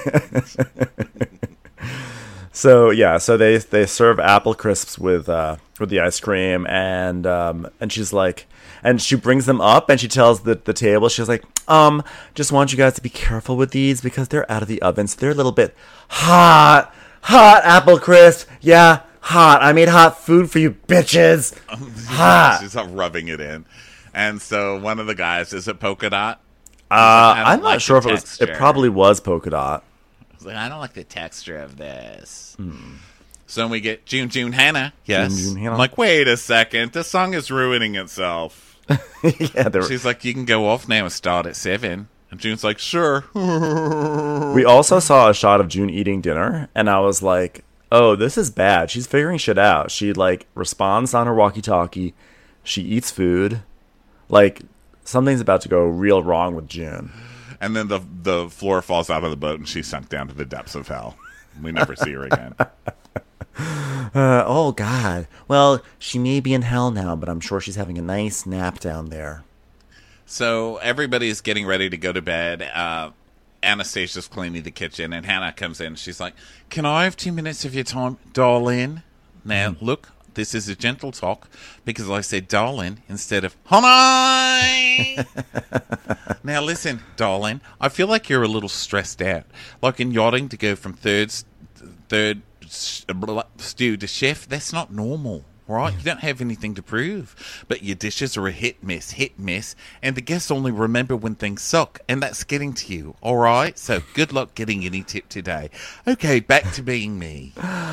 Speaker 3: So they serve apple crisps with the ice cream, and she's like, and she brings them up and she tells the table, she's like, just want you guys to be careful with these because they're out of the oven, so they're a little bit hot apple crisp, yeah, hot. I made hot food for you bitches, hot.
Speaker 1: She's rubbing it in, and so one of the guys, is it Polka Dot?
Speaker 3: I'm not sure if it was. It probably was Polka Dot.
Speaker 1: Like, I don't like the texture of this. So then we get June Hannah. Yes.
Speaker 3: June Hannah.
Speaker 1: I'm like, wait a second. This song is ruining itself.
Speaker 3: Yeah,
Speaker 1: she's like, you can go off now and start at 7. And June's like, sure.
Speaker 3: We also saw a shot of June eating dinner, and I was like, oh, this is bad. She's figuring shit out. She, like, responds on her walkie-talkie. She eats food. Like, something's about to go real wrong with June.
Speaker 1: And then the floor falls out of the boat, and she's sunk down to the depths of hell. We never see her again.
Speaker 3: Oh, God. Well, she may be in hell now, but I'm sure she's having a nice nap down there.
Speaker 1: So everybody's getting ready to go to bed. Anastasia's cleaning the kitchen, and Hannah comes in. She's like, can I have 2 minutes of your time, darling? Now, look, this is a gentle talk because I said darling instead of honey. Now, listen, darling, I feel like you're a little stressed out. Like in yachting to go from third stew to chef, that's not normal, right? You don't have anything to prove, but your dishes are a hit miss, and the guests only remember when things suck, and that's getting to you, all right? So good luck getting any tip today. Okay, back to being me.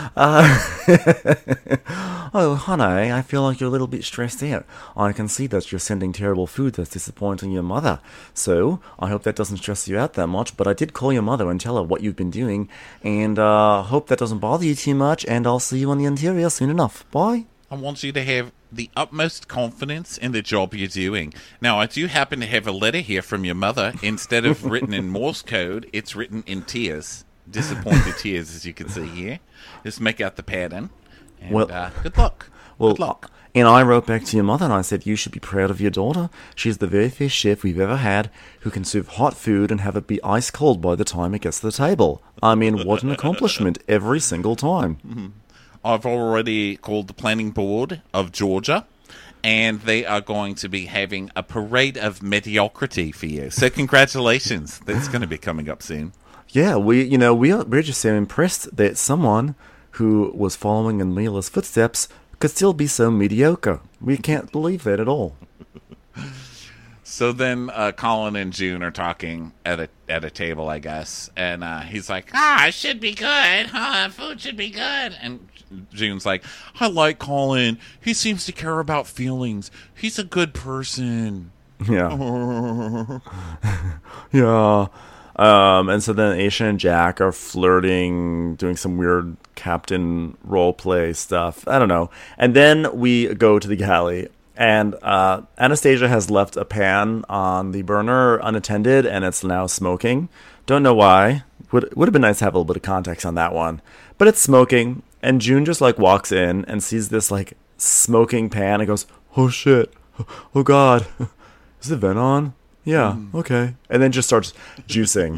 Speaker 3: Oh, honey, I feel like you're a little bit stressed out. I can see that you're sending terrible food that's disappointing your mother. So, I hope that doesn't stress you out that much, but I did call your mother and tell her what you've been doing, and hope that doesn't bother you too much, and I'll see you on the interior soon enough. Bye.
Speaker 1: I want you to have the utmost confidence in the job you're doing. Now, I do happen to have a letter here from your mother. Instead of written in Morse code, it's written in tears. Disappointed tears, as you can see here. Just make out the pattern. And, good luck. Good luck.
Speaker 3: And I wrote back to your mother and I said, you should be proud of your daughter. She's the very first chef we've ever had who can serve hot food and have it be ice cold by the time it gets to the table. I mean, what an accomplishment every single time.
Speaker 1: Mm-hmm. I've already called the planning board of Georgia, and they are going to be having a parade of mediocrity for you. So congratulations. That's going to be coming up soon.
Speaker 3: Yeah, we're just so impressed that someone who was following in Leela's footsteps could still be so mediocre. We can't believe that at all.
Speaker 1: So then Colin and June are talking at a table, I guess, and he's like, it should be good. Food should be good. And June's like, I like Colin. He seems to care about feelings. He's a good person.
Speaker 3: Yeah. Yeah. And so then Aisha and Jack are flirting, doing some weird captain role play stuff. I don't know. And then we go to the galley. And Anastasia has left a pan on the burner unattended, and it's now smoking. Don't know why. Would have been nice to have a little bit of context on that one. But it's smoking, and June just, like, walks in and sees this, like, smoking pan and goes, oh, shit. Oh, God. Is the vent on? Yeah, okay. And then just starts juicing.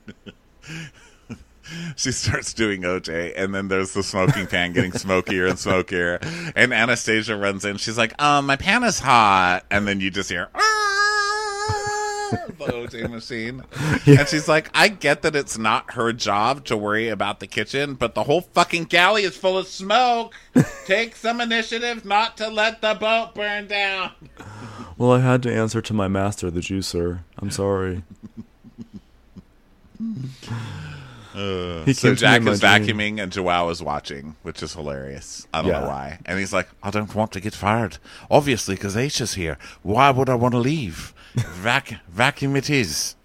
Speaker 1: She starts doing OJ, and then there's the smoking pan getting smokier and smokier. And Anastasia runs in. She's like, my pan is hot. And then you just hear, the OJ machine. Yeah. And she's like, I get that it's not her job to worry about the kitchen, but the whole fucking galley is full of smoke. Take some initiative not to let the boat burn down.
Speaker 3: Well, I had to answer to my master, the juicer. I'm sorry.
Speaker 1: So Jack is vacuuming and Joao is watching, which is hilarious. I don't know why. And he's like, I don't want to get fired. Obviously, because Aisha's here. Why would I want to leave? Vacuum it is.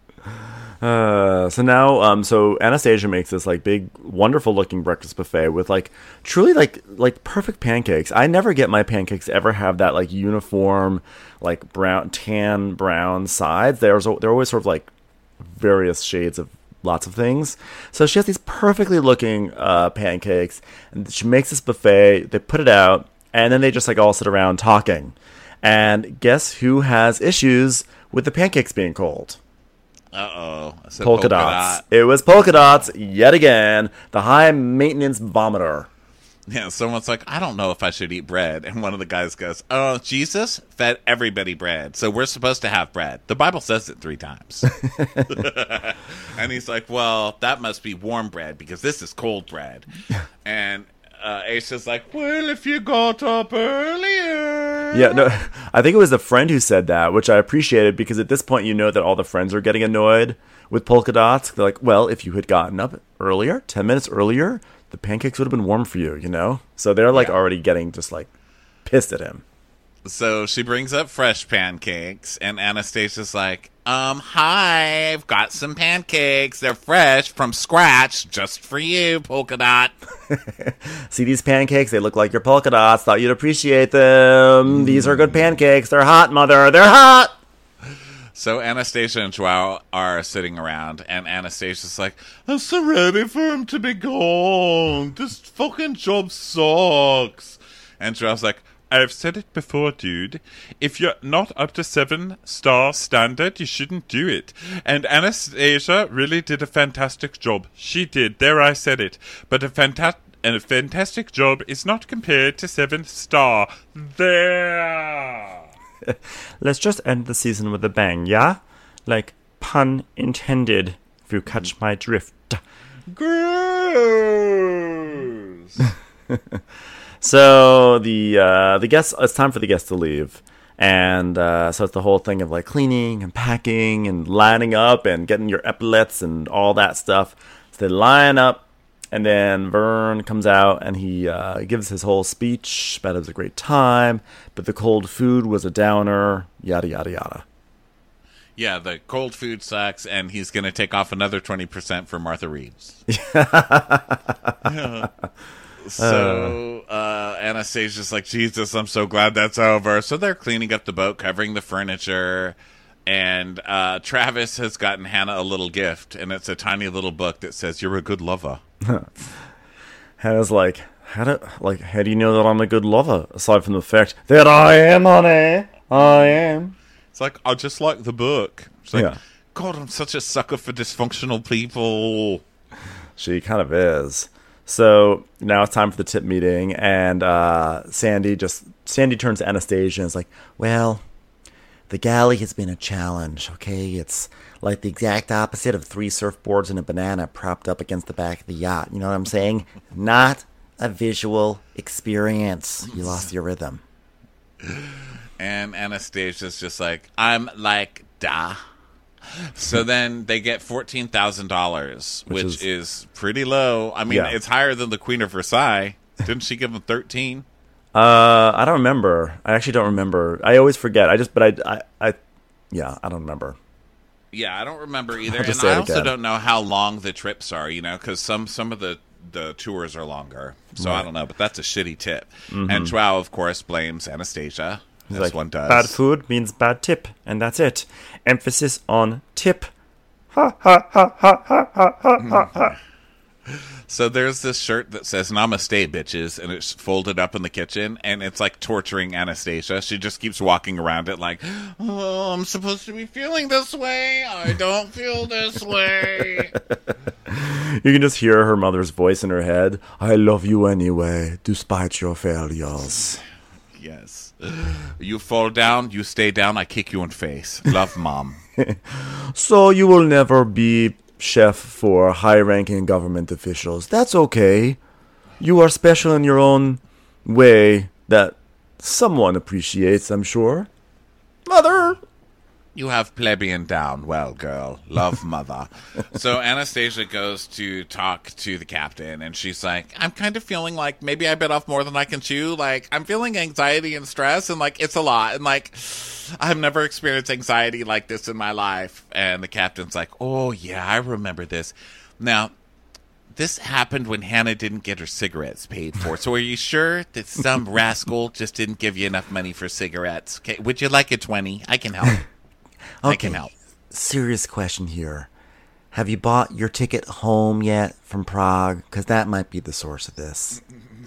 Speaker 3: So now, so Anastasia makes this like big, wonderful looking breakfast buffet with like truly like perfect pancakes. I never get my pancakes ever have that like uniform, like tan brown sides. They're always sort of like various shades of lots of things. So she has these perfectly looking pancakes, and she makes this buffet. They put it out, and then they just like all sit around talking. And guess who has issues with the pancakes being cold?
Speaker 1: Uh-oh.
Speaker 3: Polka Dots. It was Polka Dots yet again, the high maintenance vomiter.
Speaker 1: Yeah, someone's like, I don't know if I should eat bread. And one of the guys goes, oh, Jesus fed everybody bread, so we're supposed to have bread. The Bible says it 3 times. And he's like, well, that must be warm bread because this is cold bread. And Aisha's like, well, if you got up earlier.
Speaker 3: Yeah, no, I think it was the friend who said that, which I appreciated because at this point you know that all the friends are getting annoyed with Polka Dots. They're like, well, if you had gotten up earlier, 10 minutes earlier, the pancakes would have been warm for you, you know? So they're like already getting just like pissed at him.
Speaker 1: So she brings up fresh pancakes, and Anastasia's like, hi, I've got some pancakes. They're fresh from scratch just for you, Polka Dot.
Speaker 3: See these pancakes? They look like your Polka Dots. Thought you'd appreciate them. These are good pancakes. They're hot, mother. They're hot.
Speaker 1: So Anastasia and Joao are sitting around, and Anastasia's like, I'm so ready for him to be gone. This fucking job sucks. And Joao's like, I've said it before, dude. If you're not up to 7-star standard, you shouldn't do it. And Anastasia really did a fantastic job. She did. There, I said it. But a fantastic job is not compared to 7-star. There.
Speaker 3: Let's just end the season with a bang, yeah? Like, pun intended, if you catch my drift.
Speaker 1: Gross.
Speaker 3: So the guests, it's time for the guests to leave. And so it's the whole thing of like cleaning and packing and lining up and getting your epaulets and all that stuff. So they line up, and then Vern comes out and he gives his whole speech about it was a great time, but the cold food was a downer, yada, yada, yada.
Speaker 1: Yeah, the cold food sucks, and he's going to take off another 20% for Martha Reeves. Yeah. So Anastasia's like, Jesus, I'm so glad that's over. So they're cleaning up the boat, covering the furniture, and Travis has gotten Hannah a little gift, and it's a tiny little book that says, you're a good lover.
Speaker 3: Hannah's like, how do you know that I'm a good lover, aside from the fact that I am, honey? I am.
Speaker 1: It's like, I just like the book. It's like, God, I'm such a sucker for dysfunctional people.
Speaker 3: She kind of is. So now it's time for the tip meeting, and Sandy turns to Anastasia and is like, well, the galley has been a challenge, okay? It's like the exact opposite of 3 surfboards and a banana propped up against the back of the yacht. You know what I'm saying? Not a visual experience. You lost your rhythm.
Speaker 1: And Anastasia's just like, I'm like, da. So then they get $14,000, which is pretty low. I mean, it's higher than the Queen of Versailles. Didn't she give them 13?
Speaker 3: I don't remember. I actually don't remember. I always forget. I don't remember.
Speaker 1: Yeah, I don't remember either. And I also don't know how long the trips are, because some of the tours are longer. So I don't know, but that's a shitty tip. Mm-hmm. And Joao, of course, blames Anastasia. This one does.
Speaker 3: Bad food means bad tip, and that's it. Emphasis on tip. Ha, ha, ha, ha, ha, ha, ha, ha.
Speaker 1: So there's this shirt that says "Namaste, bitches," and it's folded up in the kitchen, and it's like torturing Anastasia. She just keeps walking around it like, "Oh, I'm supposed to be feeling this way. I don't feel this way."
Speaker 3: You can just hear her mother's voice in her head. I love you anyway, despite your failures.
Speaker 1: Yes. You fall down, you stay down, I kick you in face. Love, Mom.
Speaker 3: So you will never be chef for high-ranking government officials. That's okay. You are special in your own way that someone appreciates, I'm sure. Mother!
Speaker 1: You have plebeian down. Well, girl. Love, mother. So Anastasia goes to talk to the captain, and she's like, I'm kind of feeling like maybe I bit off more than I can chew. Like, I'm feeling anxiety and stress, and, like, it's a lot. And, like, I've never experienced anxiety like this in my life. And the captain's like, oh, yeah, I remember this. Now, this happened when Hannah didn't get her cigarettes paid for. So are you sure that some rascal just didn't give you enough money for cigarettes? Okay, would you like a 20? I can help. I can help.
Speaker 4: Serious question here. Have you bought your ticket home yet from Prague? Because that might be the source of this.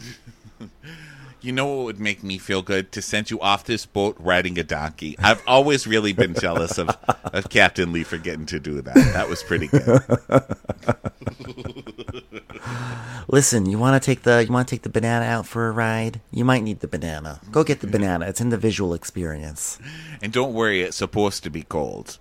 Speaker 1: You know what would make me feel good? To send you off this boat riding a donkey. I've always really been jealous of Captain Lee for getting to do that. That was pretty good.
Speaker 4: Listen, you want to take the banana out for a ride? You might need the banana. Go get the banana. It's in the visual experience.
Speaker 1: And don't worry, it's supposed to be cold.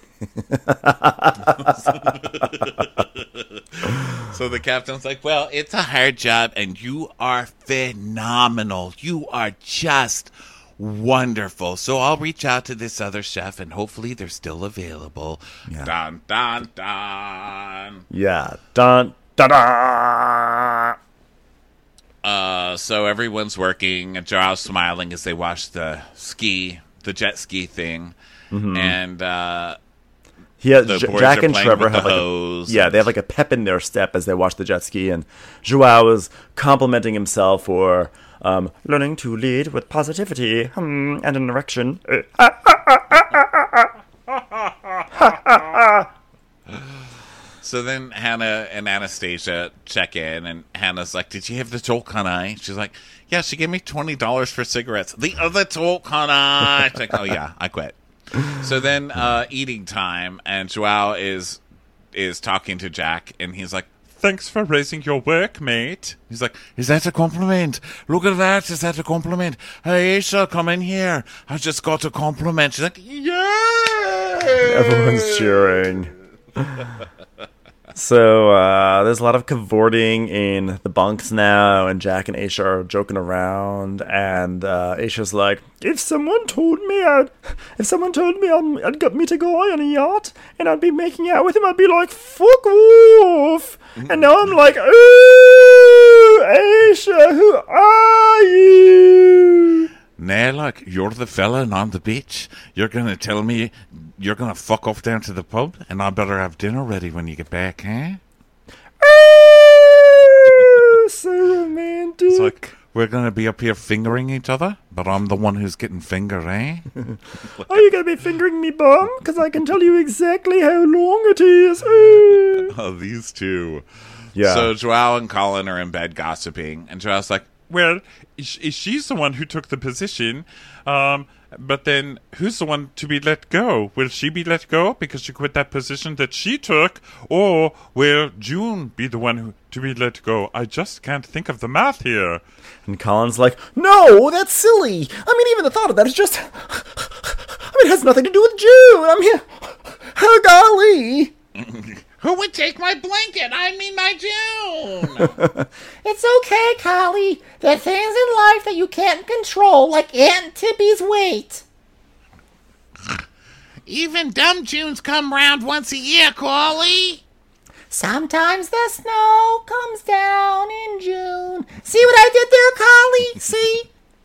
Speaker 1: So the captain's like, well, it's a hard job, and you are phenomenal. You are just wonderful. So I'll reach out to this other chef, and hopefully they're still available. Yeah. Dun, dun, dun.
Speaker 3: Yeah. Dun, dun, dun.
Speaker 1: So everyone's working, and Joao's smiling as they watch the jet ski thing. Mm-hmm. And
Speaker 3: Jack and Trevor have they have like a pep in their step as they watch the jet ski, and Joao is complimenting himself for learning to lead with positivity and an erection.
Speaker 1: So then Hannah and Anastasia check in, and Hannah's like, did you have the toll, honey? She's like, yeah, she gave me $20 for cigarettes. The other toll, honey. She's like, oh yeah, I quit. So then eating time, and Joao is talking to Jack, and he's like, thanks for raising your work, mate. He's like, is that a compliment? Look at that, is that a compliment? Hey, Aisha, come in here. I just got a compliment. She's like, yay!
Speaker 3: Everyone's cheering. So there's a lot of cavorting in the bunks now, and Jack and Aisha are joking around, and Aisha's like, if someone told me I'd get me to go on a yacht and I'd be making out with him, I'd be like, fuck off. And now I'm like, oh, Aisha, who are you?
Speaker 1: Nah, look, you're the fella and I'm the bitch. You're going to tell me you're going to fuck off down to the pub, and I better have dinner ready when you get back, huh?
Speaker 3: Oh, so romantic.
Speaker 1: It's like, we're going to be up here fingering each other, but I'm the one who's getting fingered, eh?
Speaker 3: Are you going to be fingering me, bum? Because I can tell you exactly how long it is.
Speaker 1: Oh, these two.
Speaker 3: Yeah.
Speaker 1: So Joao and Colin are in bed gossiping, and Joao's like, well, she's the one who took the position, but then who's the one to be let go? Will she be let go because she quit that position that she took, or will June be the one to be let go? I just can't think of the math here.
Speaker 3: And Colin's like, no, that's silly. I mean, even the thought of that is just, it has nothing to do with June. I'm here. Oh, golly.
Speaker 1: Who would take my blanket? I mean my June.
Speaker 4: It's okay, Collie. There are things in life that you can't control, like Aunt Tippy's weight.
Speaker 1: Even dumb Junes come round once a year, Collie.
Speaker 4: Sometimes the snow comes down in June. See what I did there, Collie? See?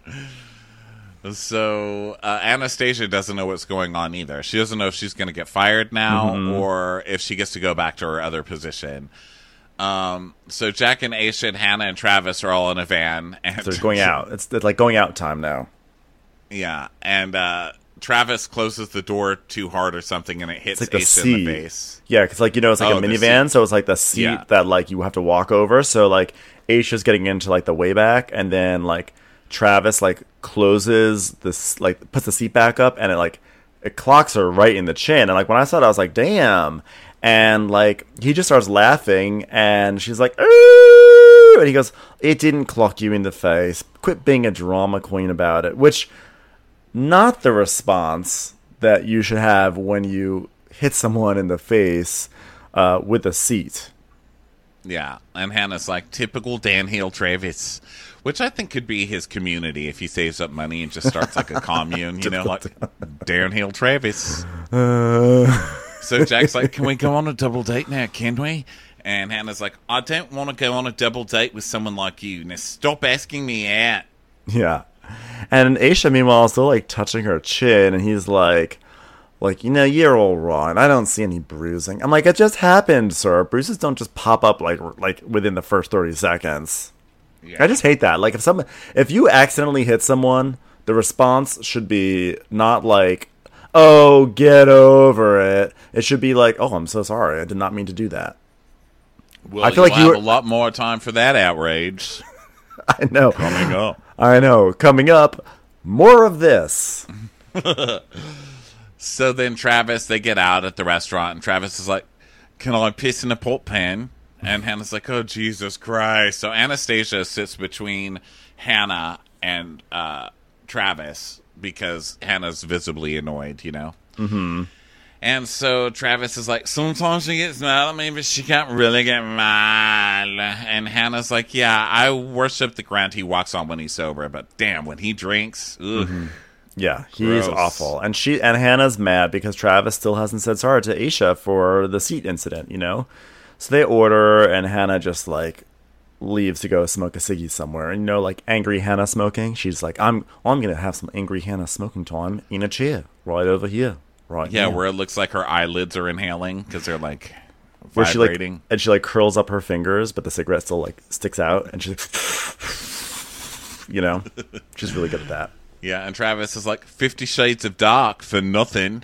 Speaker 1: So Anastasia doesn't know what's going on either. She doesn't know if she's going to get fired now or if she gets to go back to her other position. So Jack and Aisha and Hannah and Travis are all in a van. And
Speaker 3: So they're going out. It's like going out time now.
Speaker 1: Yeah, and Travis closes the door too hard or something, and it hits
Speaker 3: It's like the
Speaker 1: Aisha in
Speaker 3: seat.
Speaker 1: the face.
Speaker 3: Yeah, because like it's like
Speaker 1: Oh,
Speaker 3: a
Speaker 1: the
Speaker 3: minivan,
Speaker 1: seat.
Speaker 3: so it's like the seat
Speaker 1: Yeah.
Speaker 3: that like you have to walk over. So like Aisha's getting into like the way back, and then like Travis like closes this, like puts the seat back up, and it clocks her right in the chin. And like when I saw it, I was like, damn. And like he just starts laughing, and she's like, ooh, and he goes, it didn't clock you in the face. Quit being a drama queen about it. Which, not the response that you should have when you hit someone in the face with a seat.
Speaker 1: Yeah, and Hannah's like, typical Dan Hill Travis, which I think could be his community if he saves up money and just starts like a commune, you know, like Dan Hill Travis. So Jack's like, can we go on a double date now, can we? And Hannah's like, I don't want to go on a double date with someone like you. Now stop asking me out.
Speaker 3: Yeah. And Aisha, meanwhile, is still like touching her chin, and he's like, you're all right. I don't see any bruising. I'm like, it just happened, sir. Bruises don't just pop up like within the first 30 seconds.
Speaker 1: Yeah.
Speaker 3: I just hate that. Like if you accidentally hit someone, the response should be not like, oh, get over it. It should be like, oh, I'm so sorry. I did not mean to do that.
Speaker 1: Well,
Speaker 3: I feel like
Speaker 1: you'll
Speaker 3: you
Speaker 1: have a lot more time for that outrage
Speaker 3: I know.
Speaker 1: coming up.
Speaker 3: I know. Coming up, more of this.
Speaker 1: So then Travis, they get out at the restaurant, and Travis is like, can I piss in a pot pan? And Hannah's like, oh, Jesus Christ. So Anastasia sits between Hannah and Travis because Hannah's visibly annoyed, you know? Mm-hmm. And so Travis is like, sometimes she gets mad at me, but she can't really get mad. And Hannah's like, yeah, I worship the ground he walks on when he's sober, but damn, when he drinks, ugh.
Speaker 3: Mm-hmm. Yeah, he's
Speaker 1: Gross.
Speaker 3: awful. And Hannah's mad because Travis still hasn't said sorry to Aisha for the seat incident, you know? So they order, and Hannah just like leaves to go smoke a ciggy somewhere. And you know, like angry Hannah smoking. She's like, I'm gonna have some angry Hannah smoking time in a chair right over here. Right.
Speaker 1: Yeah,
Speaker 3: now.
Speaker 1: where it looks like her eyelids are inhaling because they're like
Speaker 3: Where she
Speaker 1: vibrating.
Speaker 3: like curls up her fingers, but the cigarette still like sticks out, and she's like, you know, she's really good at that.
Speaker 1: Yeah, and Travis is like 50 Shades of Dark for nothing,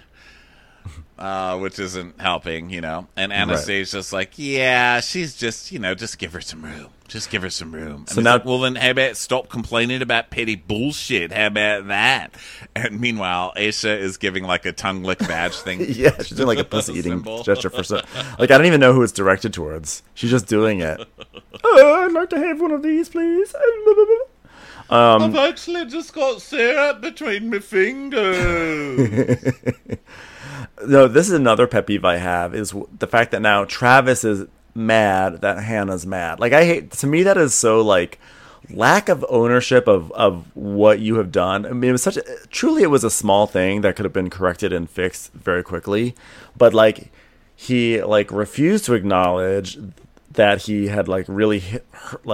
Speaker 1: which isn't helping, you know. And Anastasia's like, yeah, she's just, you know, just give her some room. Just give her some room. And
Speaker 3: So
Speaker 1: he's
Speaker 3: now-
Speaker 1: like, well, then how about stop complaining about petty bullshit? How about that? And meanwhile, Aisha is giving like a tongue lick badge thing.
Speaker 3: Yeah, she's doing like a pussy eating
Speaker 1: Symbol.
Speaker 3: gesture for like I don't even know who it's directed towards. She's just doing it. I'd like to have one of these, please.
Speaker 1: I've actually just got syrup between my fingers.
Speaker 3: No, this is another pet peeve I have is the fact that now Travis is mad that Hannah's mad. Like to me that is so like lack of ownership of what you have done. I mean, it was truly it was a small thing that could have been corrected and fixed very quickly, but like he like refused to acknowledge that he had like really hit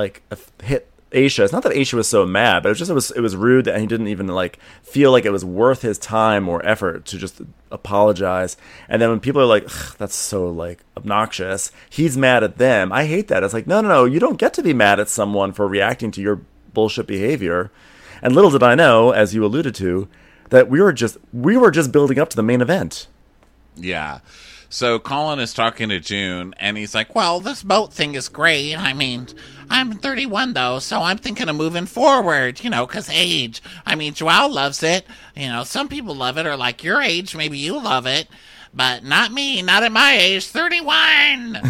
Speaker 3: Aisha. It's not that Aisha was so mad, but it was rude that he didn't even like feel like it was worth his time or effort to just apologize. And then when people are like, that's so like obnoxious, he's mad at them. I hate that. It's like, no, you don't get to be mad at someone for reacting to your bullshit behavior. And little did I know, as you alluded to, that we were just building up to the main event.
Speaker 1: Yeah. So Colin is talking to June, and he's like, well, this boat thing is great. I mean, I'm 31, though, so I'm thinking of moving forward, you know, because age. I mean, Joelle loves it. You know, some people love it, or like your age, maybe you love it. But not me, not at my age, 31.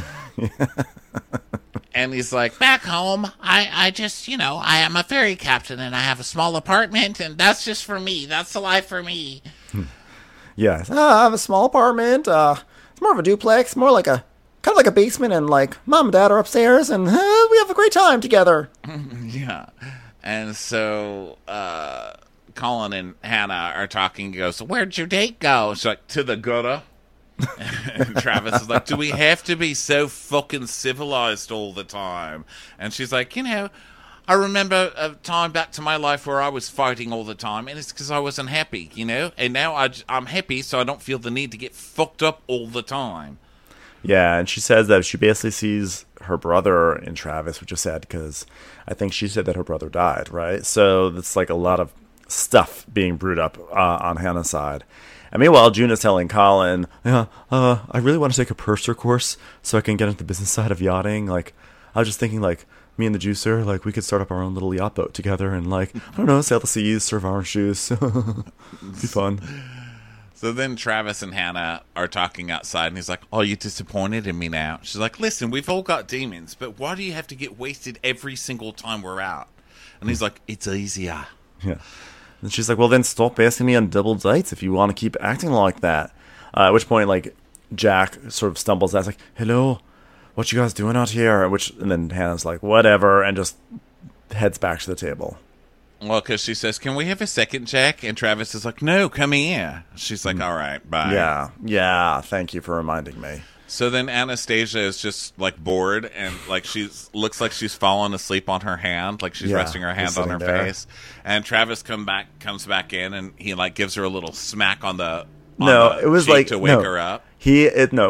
Speaker 1: And he's like, back home, I just, you know, I am a ferry captain, and I have a small apartment, and that's just for me. That's the life for me.
Speaker 3: Yes. I have a small apartment. It's more of a duplex, more like a kind of like a basement, and like mom and dad are upstairs, and we have a great time together.
Speaker 1: Yeah. And so Colin and Hannah are talking. He goes, "Where'd your date go?" She's like, "To the gutter." And Travis is like, "Do we have to be so fucking civilized all the time?" And she's like, "I remember a time back to my life where I was fighting all the time, and it's because I wasn't happy, And now I'm happy, so I don't feel the need to get fucked up all the time."
Speaker 3: Yeah, and she says that she basically sees her brother in Travis, which is sad because I think she said that her brother died, right? So it's like a lot of stuff being brewed up on Hannah's side. And meanwhile, June is telling Colin, I really want to take a purser course so I can get into the business side of yachting. Like, I was just thinking, like, me and the juicer, like, we could start up our own little yacht boat together and, like, I don't know, sail the seas, serve orange juice. Be fun.
Speaker 1: So then Travis and Hannah are talking outside, and he's like, "Are you disappointed in me now?" She's like, "Listen, we've all got demons, but why do you have to get wasted every single time we're out?" And he's like, "It's easier."
Speaker 3: Yeah. And she's like, "Well, then stop asking me on double dates if you want to keep acting like that." At which point, like, Jack sort of stumbles out, like, "Hello, what you guys doing out here?" And then Hannah's like, "Whatever," and just heads back to the table.
Speaker 1: Well, because she says, "Can we have a second, Jack?" And Travis is like, "No, come here." She's like, "All right, bye."
Speaker 3: Yeah, thank you for reminding me.
Speaker 1: So then Anastasia is just, like, bored, and, like, looks like she's fallen asleep on her hand, like she's resting her hand on her face. And Travis comes back in, and he, like, gives her a little smack on the cheek to wake her up.
Speaker 3: He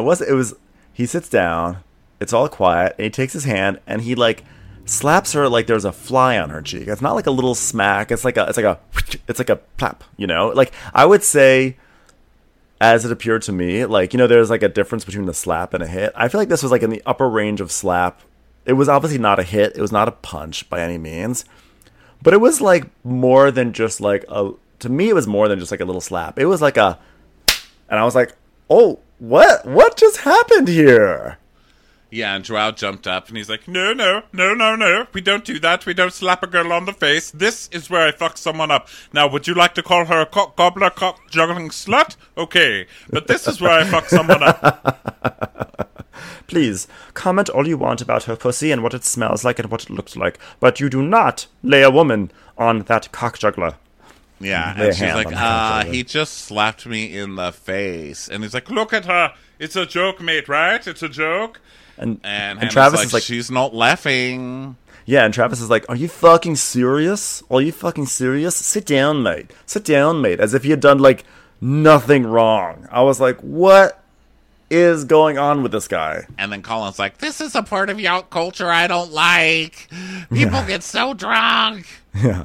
Speaker 3: sits down, it's all quiet, and he takes his hand, and he, like, slaps her like there's a fly on her cheek. It's not like a little smack. It's like a plap, Like, I would say, as it appeared to me, like, there's like a difference between the slap and a hit. I feel like this was like in the upper range of slap. It was obviously not a hit. It was not a punch by any means. But it was like more than just like to me, it was more than just like a little slap. It was like and I was like, "Oh, what just happened here?"
Speaker 1: Yeah, and Joao jumped up, and he's like, No, we don't do that. We don't slap a girl on the face. This is where I fuck someone up. Now, would you like to call her a cock gobbler, cock juggling slut? Okay, but this is where I fuck someone up.
Speaker 3: Please, comment all you want about her pussy and what it smells like and what it looks like, but you do not lay a woman on that cock juggler.
Speaker 1: Yeah, and she's like, he just slapped me in the face. And he's like, "Look at her. It's a joke, mate, right? It's a joke." And Travis is like, "She's not laughing."
Speaker 3: Yeah, and Travis is like, "Are you fucking serious? Are you fucking serious? Sit down, mate. Sit down, mate." As if he had done, like, nothing wrong. I was like, what is going on with this guy?
Speaker 1: And then Colin's like, "This is a part of yacht culture I don't like. People get so drunk."
Speaker 3: Yeah.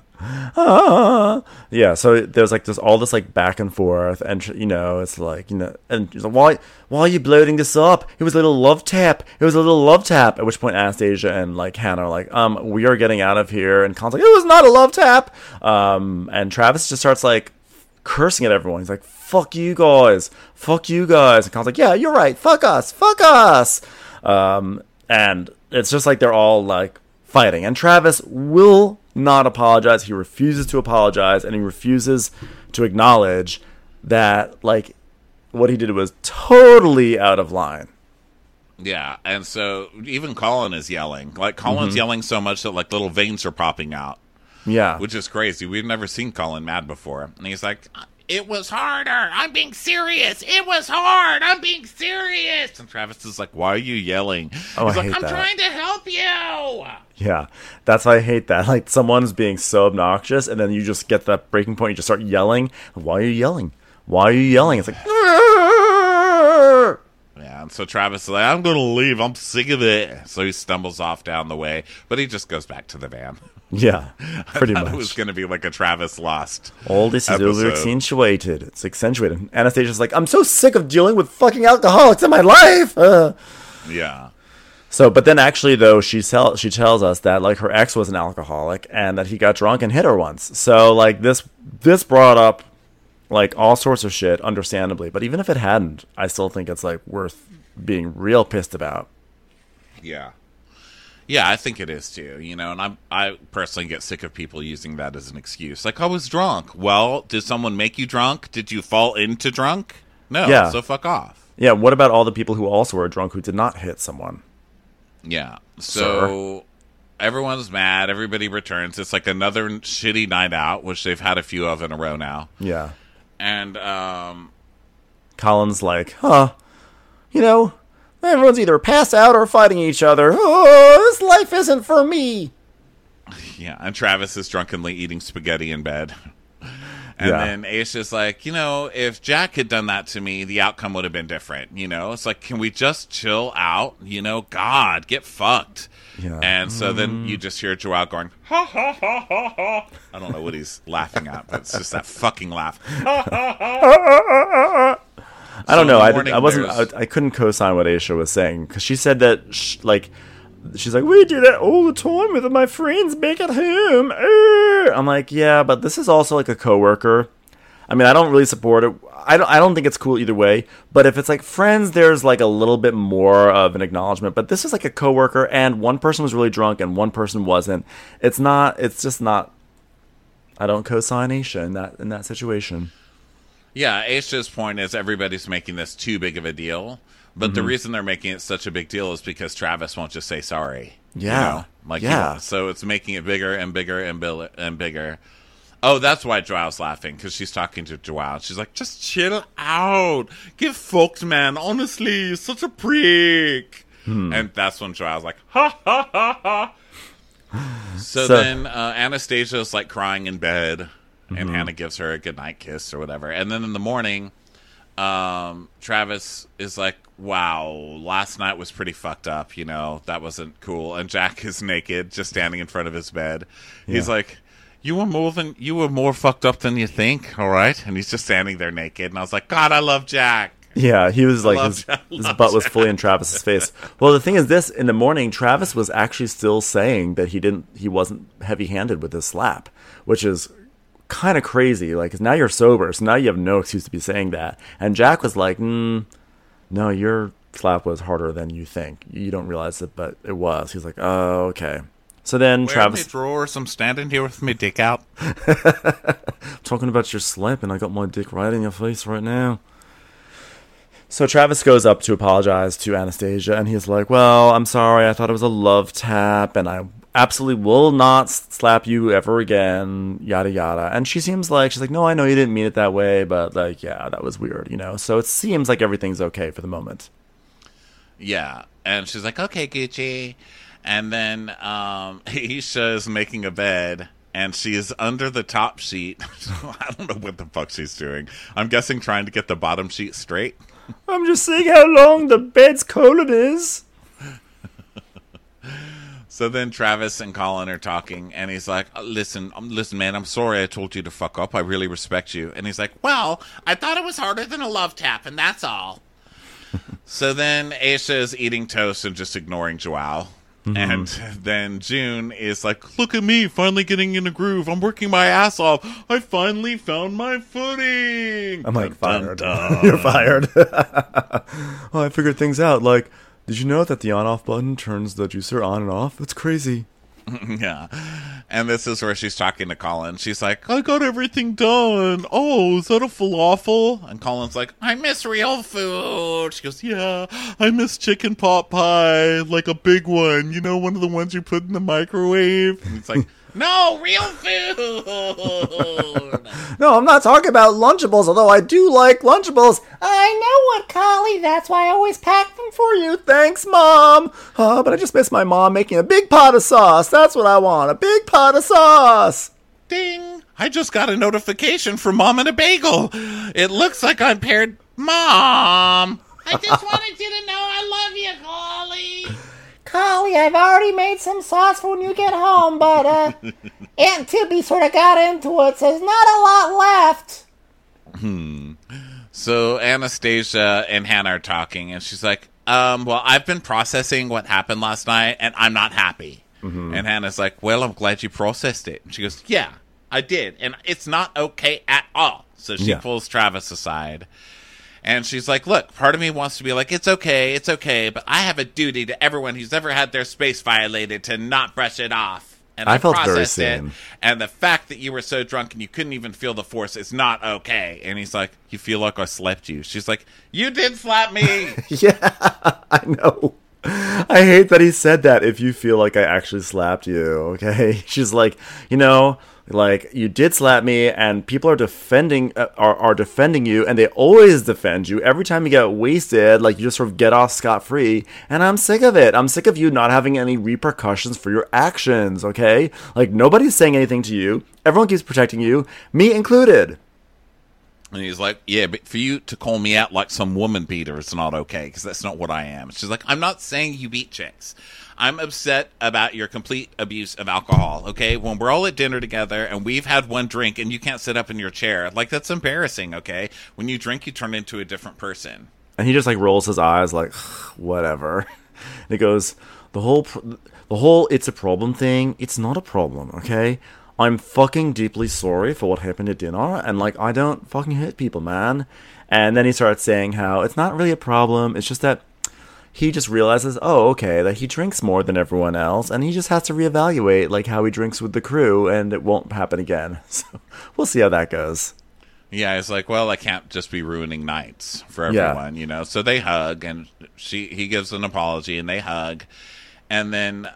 Speaker 3: Yeah, so there's all this like back and forth, and it's like, and he's like, why are you bloating this up? It was a little love tap. At which point Anastasia and like Hannah are like, we are getting out of here. And Colin's like, "It was not a love tap." And Travis just starts like cursing at everyone. He's like, fuck you guys. And Colin's like, "Yeah, you're right. Fuck us. And it's just like they're all like fighting, and Travis will not apologize. He refuses to apologize, and he refuses to acknowledge that, like, what he did was totally out of line.
Speaker 1: Yeah, and so even Colin is yelling. Like, Colin's yelling so much that, like, little veins are popping out.
Speaker 3: Yeah.
Speaker 1: Which is crazy. We've never seen Colin mad before. And he's like, "It was harder. I'm being serious. It was hard. I'm being serious." And Travis is like, "Why are you yelling?"
Speaker 3: Oh,
Speaker 1: he's
Speaker 3: I
Speaker 1: like,
Speaker 3: hate
Speaker 1: "I'm
Speaker 3: that.
Speaker 1: trying to help you."
Speaker 3: Yeah, that's why I hate that. Like, someone's being so obnoxious, and then you just get to that breaking point, you just start yelling. Why are you yelling? It's like,
Speaker 1: yeah, and so Travis is like, "I'm going to leave. I'm sick of it." So he stumbles off down the way, but he just goes back to the van.
Speaker 3: Yeah, pretty much.
Speaker 1: It was going to be like a Travis Lost.
Speaker 3: All this is
Speaker 1: episode.
Speaker 3: over accentuated. It's accentuated. Anastasia's like, "I'm so sick of dealing with fucking alcoholics in my life."
Speaker 1: Yeah.
Speaker 3: So, but then actually, though, she tells us that, like, her ex was an alcoholic and that he got drunk and hit her once. So, like, this brought up, like, all sorts of shit, understandably. But even if it hadn't, I still think it's, like, worth being real pissed about.
Speaker 1: Yeah. Yeah, I think it is, too. And I personally get sick of people using that as an excuse. Like, "I was drunk." Well, did someone make you drunk? Did you fall into drunk? No,
Speaker 3: Yeah.
Speaker 1: So fuck off.
Speaker 3: Yeah, what about all the people who also were drunk who did not hit someone?
Speaker 1: Yeah. So everyone's mad. Everybody returns. It's like another shitty night out, which they've had a few of in a row now.
Speaker 3: Yeah.
Speaker 1: And
Speaker 3: Colin's like, everyone's either passed out or fighting each other. Oh, this life isn't for me.
Speaker 1: Yeah, and Travis is drunkenly eating spaghetti in bed. And then Aisha's like, if Jack had done that to me, the outcome would have been different. It's like, can we just chill out? God, get fucked.
Speaker 3: Yeah.
Speaker 1: And so then you just hear Joao going, ha, ha, ha, ha, ha. I don't know what he's laughing at, but it's just that fucking laugh.
Speaker 3: I don't know. I couldn't co-sign what Aisha was saying, because she said that, she's like, we do that all the time with my friends back at home. I'm like, yeah, but this is also like a coworker. I mean, I don't really support it. I don't think it's cool either way. But if it's like friends, there's like a little bit more of an acknowledgement. But this is like a coworker, and one person was really drunk and one person wasn't. It's just not. I don't co-sign Aisha in that situation.
Speaker 1: Yeah, Aisha's point is everybody's making this too big of a deal. But the reason they're making it such a big deal is because Travis won't just say sorry.
Speaker 3: Yeah.
Speaker 1: So it's making it bigger and bigger and bigger. Oh, that's why Joao's laughing, because she's talking to Joao. She's like, just chill out. Get fucked, man. Honestly, you're such a prick. And that's when Joao's like, ha, ha, ha, ha. So then Anastasia's like crying in bed, and Hannah gives her a goodnight kiss or whatever. And then in the morning, Travis is like, wow, last night was pretty fucked up, that wasn't cool. And Jack is naked, just standing in front of his bed. He's like, you were more fucked up than you think, all right? And he's just standing there naked, and I was like, God, I love Jack.
Speaker 3: Yeah, he was like, his butt was fully in Travis's face. Well, the thing is this, in the morning, Travis was actually still saying that he wasn't heavy-handed with his slap, which is kind of crazy. Like, 'cause now you're sober, so now you have no excuse to be saying that. And Jack was like, no, your slap was harder than you think. You don't realize it, but it was. He's like, oh, okay. So then Travis...
Speaker 1: Where are my drawers? I'm standing here with my dick out.
Speaker 3: Talking about your slap, and I got my dick right in your face right now. So Travis goes up to apologize to Anastasia, and he's like, well, I'm sorry, I thought it was a love tap, and I absolutely will not slap you ever again, yada yada. And she's like, no, I know you didn't mean it that way, but like, yeah, that was weird, So it seems like everything's okay for the moment.
Speaker 1: Yeah, and she's like, okay, Gucci. And then Aisha is making a bed, and she is under the top sheet. I don't know what the fuck she's doing. I'm guessing trying to get the bottom sheet straight.
Speaker 3: I'm just seeing how long the bed's colon is.
Speaker 1: So then Travis and Colin are talking, and he's like, listen, man, I'm sorry I told you to fuck up. I really respect you. And he's like, well, I thought it was harder than a love tap, and that's all. So then Aisha is eating toast and just ignoring Joao. And then June is like, look at me, finally getting in a groove. I'm working my ass off. I finally found my footing.
Speaker 3: I'm like, fired. You're fired. Oh, I figured things out. Like, did you know that the on-off button turns the juicer on and off? That's crazy.
Speaker 1: Yeah. And this is where she's talking to Colin. She's like, I got everything done. Oh, is that a falafel? And Colin's like, I miss real food. She goes, yeah, I miss chicken pot pie, like a big one. One of the ones you put in the microwave. And it's like, no, real food.
Speaker 3: No, I'm not talking about Lunchables, although I do like Lunchables.
Speaker 4: I know what, Collie. That's why I always pack them for you.
Speaker 3: Thanks, Mom. But I just miss my mom making a big pot of sauce. That's what I want, a big pot of sauce.
Speaker 1: Ding. I just got a notification from Mom and a Bagel. It looks like I'm paired. Mom.
Speaker 4: I just wanted you to know I love you, Collie. Collie, I've already made some sauce for when you get home, but Aunt Tibby sort of got into it, so there's not a lot left.
Speaker 1: So Anastasia and Hannah are talking, and she's like, well, I've been processing what happened last night, and I'm not happy. And Hannah's like, well, I'm glad you processed it. And she goes, yeah, I did, and it's not okay at all. So she pulls Travis aside. And she's like, look, part of me wants to be like, it's okay, but I have a duty to everyone who's ever had their space violated to not brush it off. And
Speaker 3: I felt very
Speaker 1: processed it,
Speaker 3: seen.
Speaker 1: and the fact that you were so drunk and you couldn't even feel the force is not okay. And he's like, you feel like I slapped you. She's like, you did slap me.
Speaker 3: Yeah, I know. I hate that he said that. If you feel like I actually slapped you, okay? She's like, like you did slap me, and people are defending you, and they always defend you every time you get wasted. Like you just sort of get off scot-free, and I'm sick of it. I'm sick of you not having any repercussions for your actions. Okay, like nobody's saying anything to you. Everyone keeps protecting you, me included.
Speaker 1: And he's like, yeah, but for you to call me out like some woman beater is not okay, because that's not what I am. She's like, I'm not saying you beat chicks. I'm upset about your complete abuse of alcohol, okay? When we're all at dinner together and we've had one drink and you can't sit up in your chair, like, that's embarrassing, okay? When you drink, you turn into a different person.
Speaker 3: And he just, like, rolls his eyes like, whatever. And he goes, the whole it's a problem thing, it's not a problem, okay? I'm fucking deeply sorry for what happened at dinner, and, like, I don't fucking hit people, man. And then he starts saying how it's not really a problem, it's just that he just realizes, oh, okay, that he drinks more than everyone else, and he just has to reevaluate, like, how he drinks with the crew, and it won't happen again. So we'll see how that goes.
Speaker 1: Yeah, it's like, well, I can't just be ruining nights for everyone, So they hug, and he gives an apology, and they hug. And then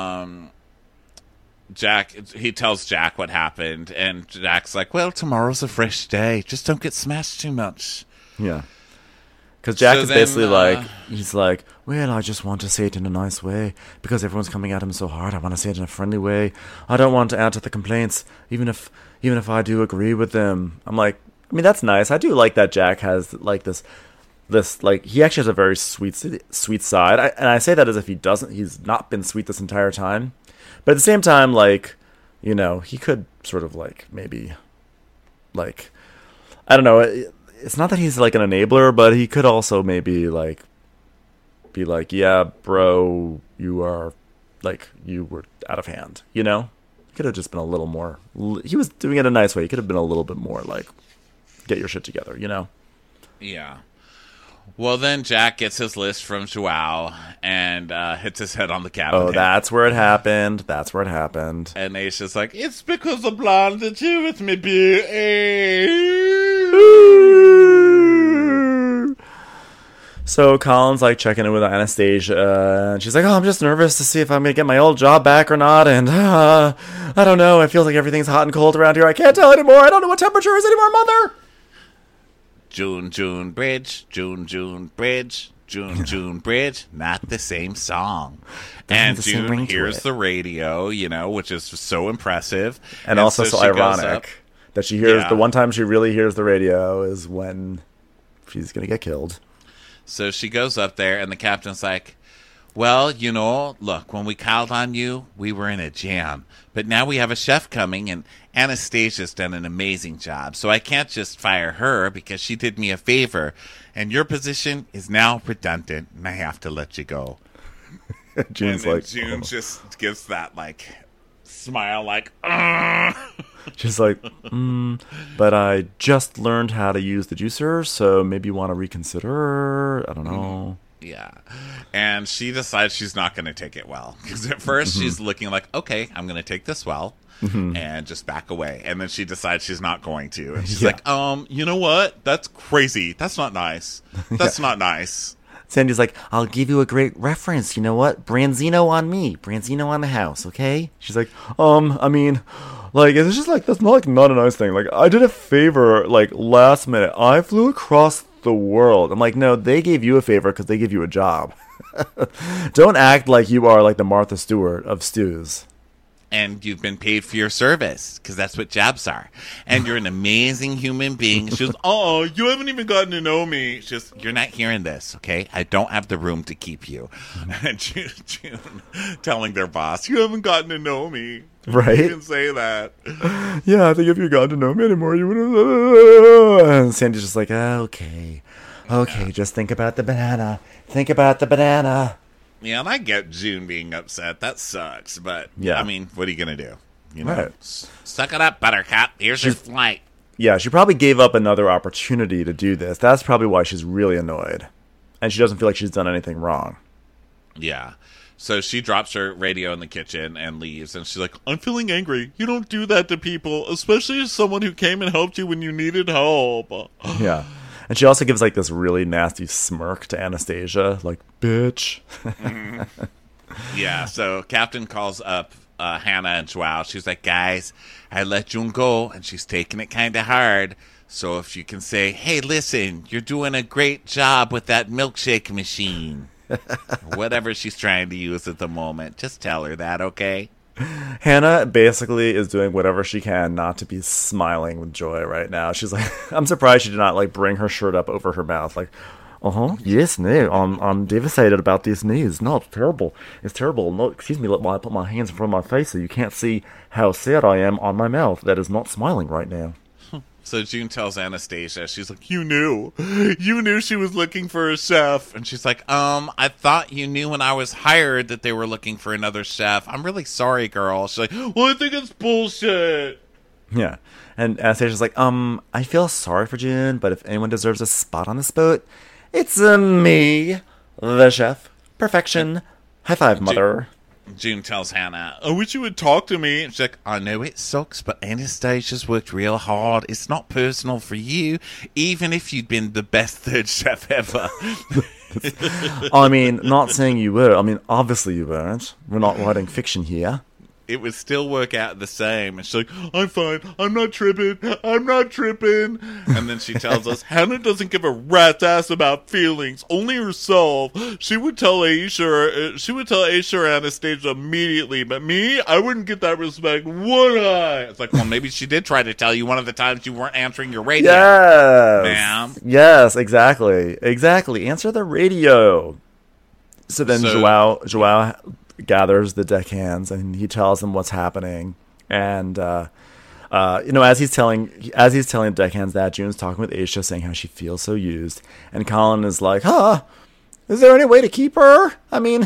Speaker 1: he tells Jack what happened, and Jack's like, well, tomorrow's a fresh day. Just don't get smashed too much.
Speaker 3: Yeah. Because Jack is basically he's like, well, I just want to say it in a nice way. Because everyone's coming at him so hard, I want to say it in a friendly way. I don't want to add to the complaints, even if I do agree with them. I'm like, I mean, that's nice. I do like that Jack has, like, this like, he actually has a very sweet side. And I say that as if he's not been sweet this entire time. But at the same time, like, he could sort of, like, maybe, like, I don't know. It's not that he's, like, an enabler, but he could also maybe, like, be like, yeah, bro, you were out of hand, He could have just been a little more, he was doing it a nice way. He could have been a little bit more, like, get your shit together,
Speaker 1: Yeah. Well, then Jack gets his list from Joao and hits his head on the cabinet.
Speaker 3: Oh, that's where it happened.
Speaker 1: And Aisha's like, it's because of blonde that you with me, be.
Speaker 3: So Colin's, like, checking in with Anastasia, and she's like, oh, I'm just nervous to see if I'm going to get my old job back or not, and I don't know. It feels like everything's hot and cold around here. I can't tell anymore. I don't know what temperature is anymore, Mother.
Speaker 1: June Bridge, June Bridge, June Bridge, not the same song. And June hears the radio, which is so impressive.
Speaker 3: And also so ironic that she hears, the one time she really hears the radio is when she's going to get killed.
Speaker 1: So she goes up there, and the captain's like, well, look, when we called on you, we were in a jam. But now we have a chef coming, and Anastasia's done an amazing job. So I can't just fire her because she did me a favor. And your position is now redundant, and I have to let you go.
Speaker 3: June's
Speaker 1: and
Speaker 3: like...
Speaker 1: June just gives that, like, smile, like,
Speaker 3: She's like, but I just learned how to use the juicer, so maybe you want to reconsider. I don't know.
Speaker 1: Yeah. And she decides she's not going to take it well. Because at first she's looking like, okay, I'm going to take this well. And just back away. And then she decides she's not going to. And she's like, you know what? That's crazy. That's not nice. That's not nice.
Speaker 3: Sandy's like, I'll give you a great reference. You know what? Branzino on me. Branzino on the house, okay? She's like, I mean, like, it's just like, that's not, like, not a nice thing. Like, I did a favor, like, last minute. I flew across the world. I'm like, no, they gave you a favor because they gave you a job. Don't act like you are, like, the Martha Stewart of stews.
Speaker 1: And you've been paid for your service, because that's what jobs are. And you're an amazing human being. She goes, oh, you haven't even gotten to know me. She goes, you're not hearing this, okay? I don't have the room to keep you. And June telling their boss, you haven't gotten to know me.
Speaker 3: Right?
Speaker 1: You can say that.
Speaker 3: Yeah, I think if you got to know me anymore, you would have... And Sandy's just like, okay, just think about the banana. Think about the banana.
Speaker 1: Yeah, and I get June being upset. That sucks. But,
Speaker 3: yeah.
Speaker 1: I mean, what are you going to do?
Speaker 3: Right.
Speaker 1: Suck it up, Buttercup. Here's your flight.
Speaker 3: Yeah, she probably gave up another opportunity to do this. That's probably why she's really annoyed. And she doesn't feel like she's done anything wrong.
Speaker 1: Yeah. So she drops her radio in the kitchen and leaves, and she's like, I'm feeling angry. You don't do that to people, especially as someone who came and helped you when you needed help.
Speaker 3: Yeah. And she also gives like this really nasty smirk to Anastasia, like, bitch.
Speaker 1: Yeah, so Captain calls up Hannah and Joao. She's like, guys, I let June go, and she's taking it kind of hard. So if you can say, hey, listen, you're doing a great job with that milkshake machine. Whatever she's trying to use at the moment. Just tell her that, okay?
Speaker 3: Hannah basically is doing whatever she can not to be smiling with joy right now. She's like, I'm surprised she did not like bring her shirt up over her mouth. Like, yes, no, I'm devastated about this news. No, it's terrible. It's terrible. No, excuse me, while I put my hands in front of my face so you can't see how sad I am on my mouth. That is not smiling right now.
Speaker 1: So June tells Anastasia, she's like, you knew she was looking for a chef. And she's like, I thought you knew when I was hired that they were looking for another chef. I'm really sorry, girl. She's like, well, I think it's bullshit.
Speaker 3: Yeah. And Anastasia's like, I feel sorry for June, but if anyone deserves a spot on this boat, it's me, the chef. Perfection. High five, mother.
Speaker 1: June tells Hannah, I wish you would talk to me. And she's like, I know it sucks, but Anastasia's worked real hard. It's not personal for you, even if you'd been the best third chef ever.
Speaker 3: I mean, not saying you were. I mean, obviously you weren't. We're not writing fiction here.
Speaker 1: It would still work out the same. And she's like, I'm fine. I'm not tripping. And then she tells us, Hannah doesn't give a rat's ass about feelings, only herself. She would tell Aisha or Anastasia immediately, but me, I wouldn't get that respect, would I? It's like, well, maybe she did try to tell you one of the times you weren't answering your radio.
Speaker 3: Yes.
Speaker 1: Ma'am.
Speaker 3: Yes, exactly. Exactly. Answer the radio. So then Joao gathers the deckhands and he tells them what's happening, and as he's telling the deckhands that, June's talking with Aisha, saying how she feels so used, and Colin is like, is there any way to keep her? I mean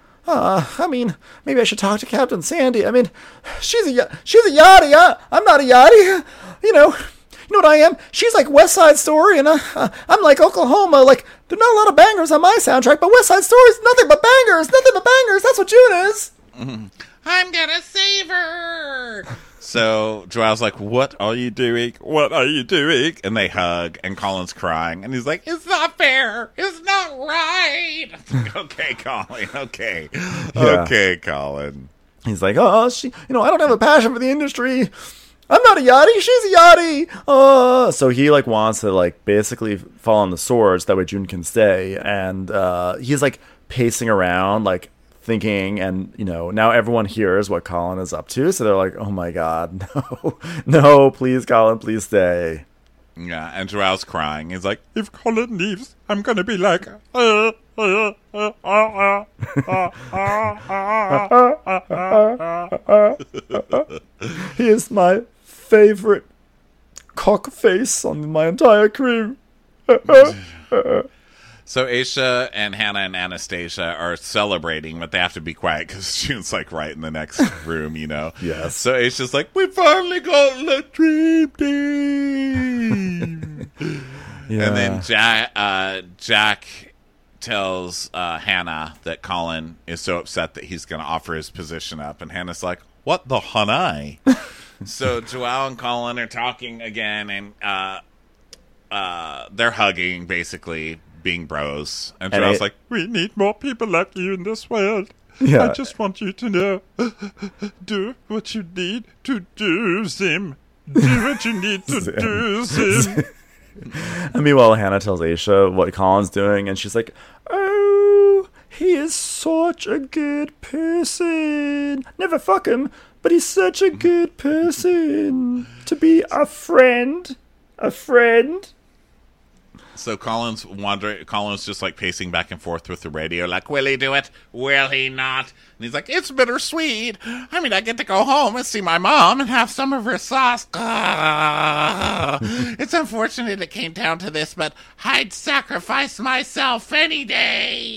Speaker 3: maybe I should talk to Captain Sandy. I mean, she's a yachty. I'm not a yachty. You know what I am? She's like West Side Story, and I'm like Oklahoma. Like, there are not a lot of bangers on my soundtrack, but West Side Story is nothing but bangers. That's what June is.
Speaker 1: Mm-hmm. I'm gonna save her. So Joel's like, what are you doing? And they hug, and Colin's crying, and he's like, it's not fair. It's not right. Okay, Colin. Okay.
Speaker 3: Yeah.
Speaker 1: Okay, Colin.
Speaker 3: He's like, I don't have a passion for the industry. I'm not a yachty. She's a yachty. So he like wants to like basically fall on the swords that way June can stay, and he's like pacing around like thinking, and now everyone hears what Colin is up to, so they're like, oh my god, no, please Colin, please stay.
Speaker 1: Yeah, and Joel's crying. He's like, if Colin leaves, I'm gonna be like,
Speaker 3: he is my favorite cock face on my entire crew.
Speaker 1: So Aisha and Hannah and Anastasia are celebrating, but they have to be quiet because June's like right in the next room,
Speaker 3: Yes.
Speaker 1: So Aisha's like, we finally got the dream team.
Speaker 3: Yeah.
Speaker 1: And then Jack tells Hannah that Colin is so upset that he's going to offer his position up. And Hannah's like, what the honey? So Joao and Colin are talking again, and they're hugging, basically being bros. And Joao's like, we need more people like you in this world.
Speaker 3: Yeah.
Speaker 1: I just want you to know, do what you need to do, Zim. Do what you need to do, Zim.
Speaker 3: And meanwhile, Hannah tells Aisha what Colin's doing, and she's like, oh, he is such a good person. Never fuck him, but he's such a good person to be a friend.
Speaker 1: So Colin's just like pacing back and forth with the radio, like, will he do it? Will he not? And he's like, it's bittersweet. I mean, I get to go home and see my mom and have some of her sauce. It's unfortunate it came down to this, but I'd sacrifice myself any day.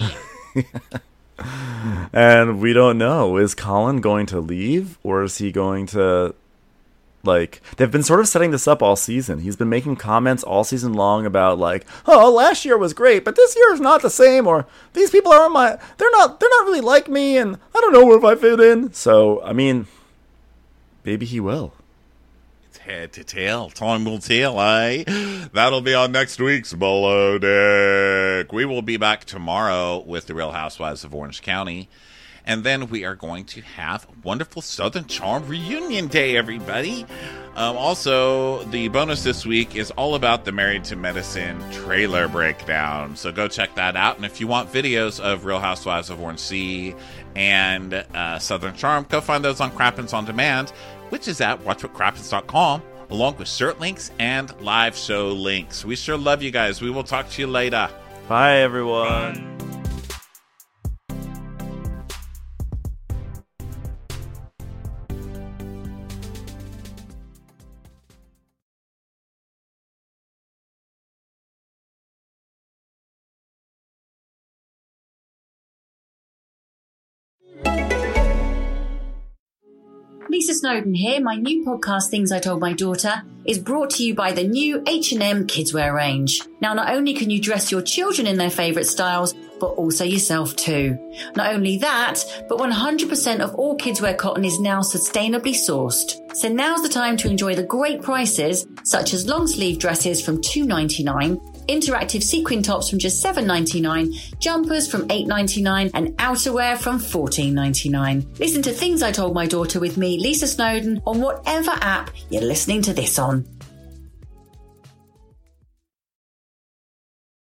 Speaker 3: And we don't know. Is Colin going to leave, or is he going to Like, they've been sort of setting this up all season. He's been making comments all season long about, like, oh, last year was great, but this year is not the same, or these people aren't they're not really like me, and I don't know if I fit in. So, I mean, maybe he will.
Speaker 1: It's head to tail. Time will tell, eh? That'll be on next week's Below Deck. We will be back tomorrow with The Real Housewives of Orange County. And then we are going to have a wonderful Southern Charm reunion day, everybody. Also, the bonus this week is all about the Married to Medicine trailer breakdown. So go check that out. And if you want videos of Real Housewives of Orange City and Southern Charm, go find those on Crappens On Demand, which is at watchwhatcrappens.com, along with shirt links and live show links. We sure love you guys. We will talk to you later.
Speaker 3: Bye, everyone.
Speaker 1: Bye.
Speaker 8: Lisa Snowden here. My new podcast, Things I Told My Daughter, is brought to you by the new H&M Kidswear range. Now, not only can you dress your children in their favourite styles, but also yourself too. Not only that, but 100% of all kidswear cotton is now sustainably sourced. So now's the time to enjoy the great prices, such as long sleeve dresses from $2.99, interactive sequin tops from just $7.99, jumpers from $8.99, and outerwear from $14.99. Listen to Things I Told My Daughter with me, Lisa Snowden, on whatever app you're listening to this on.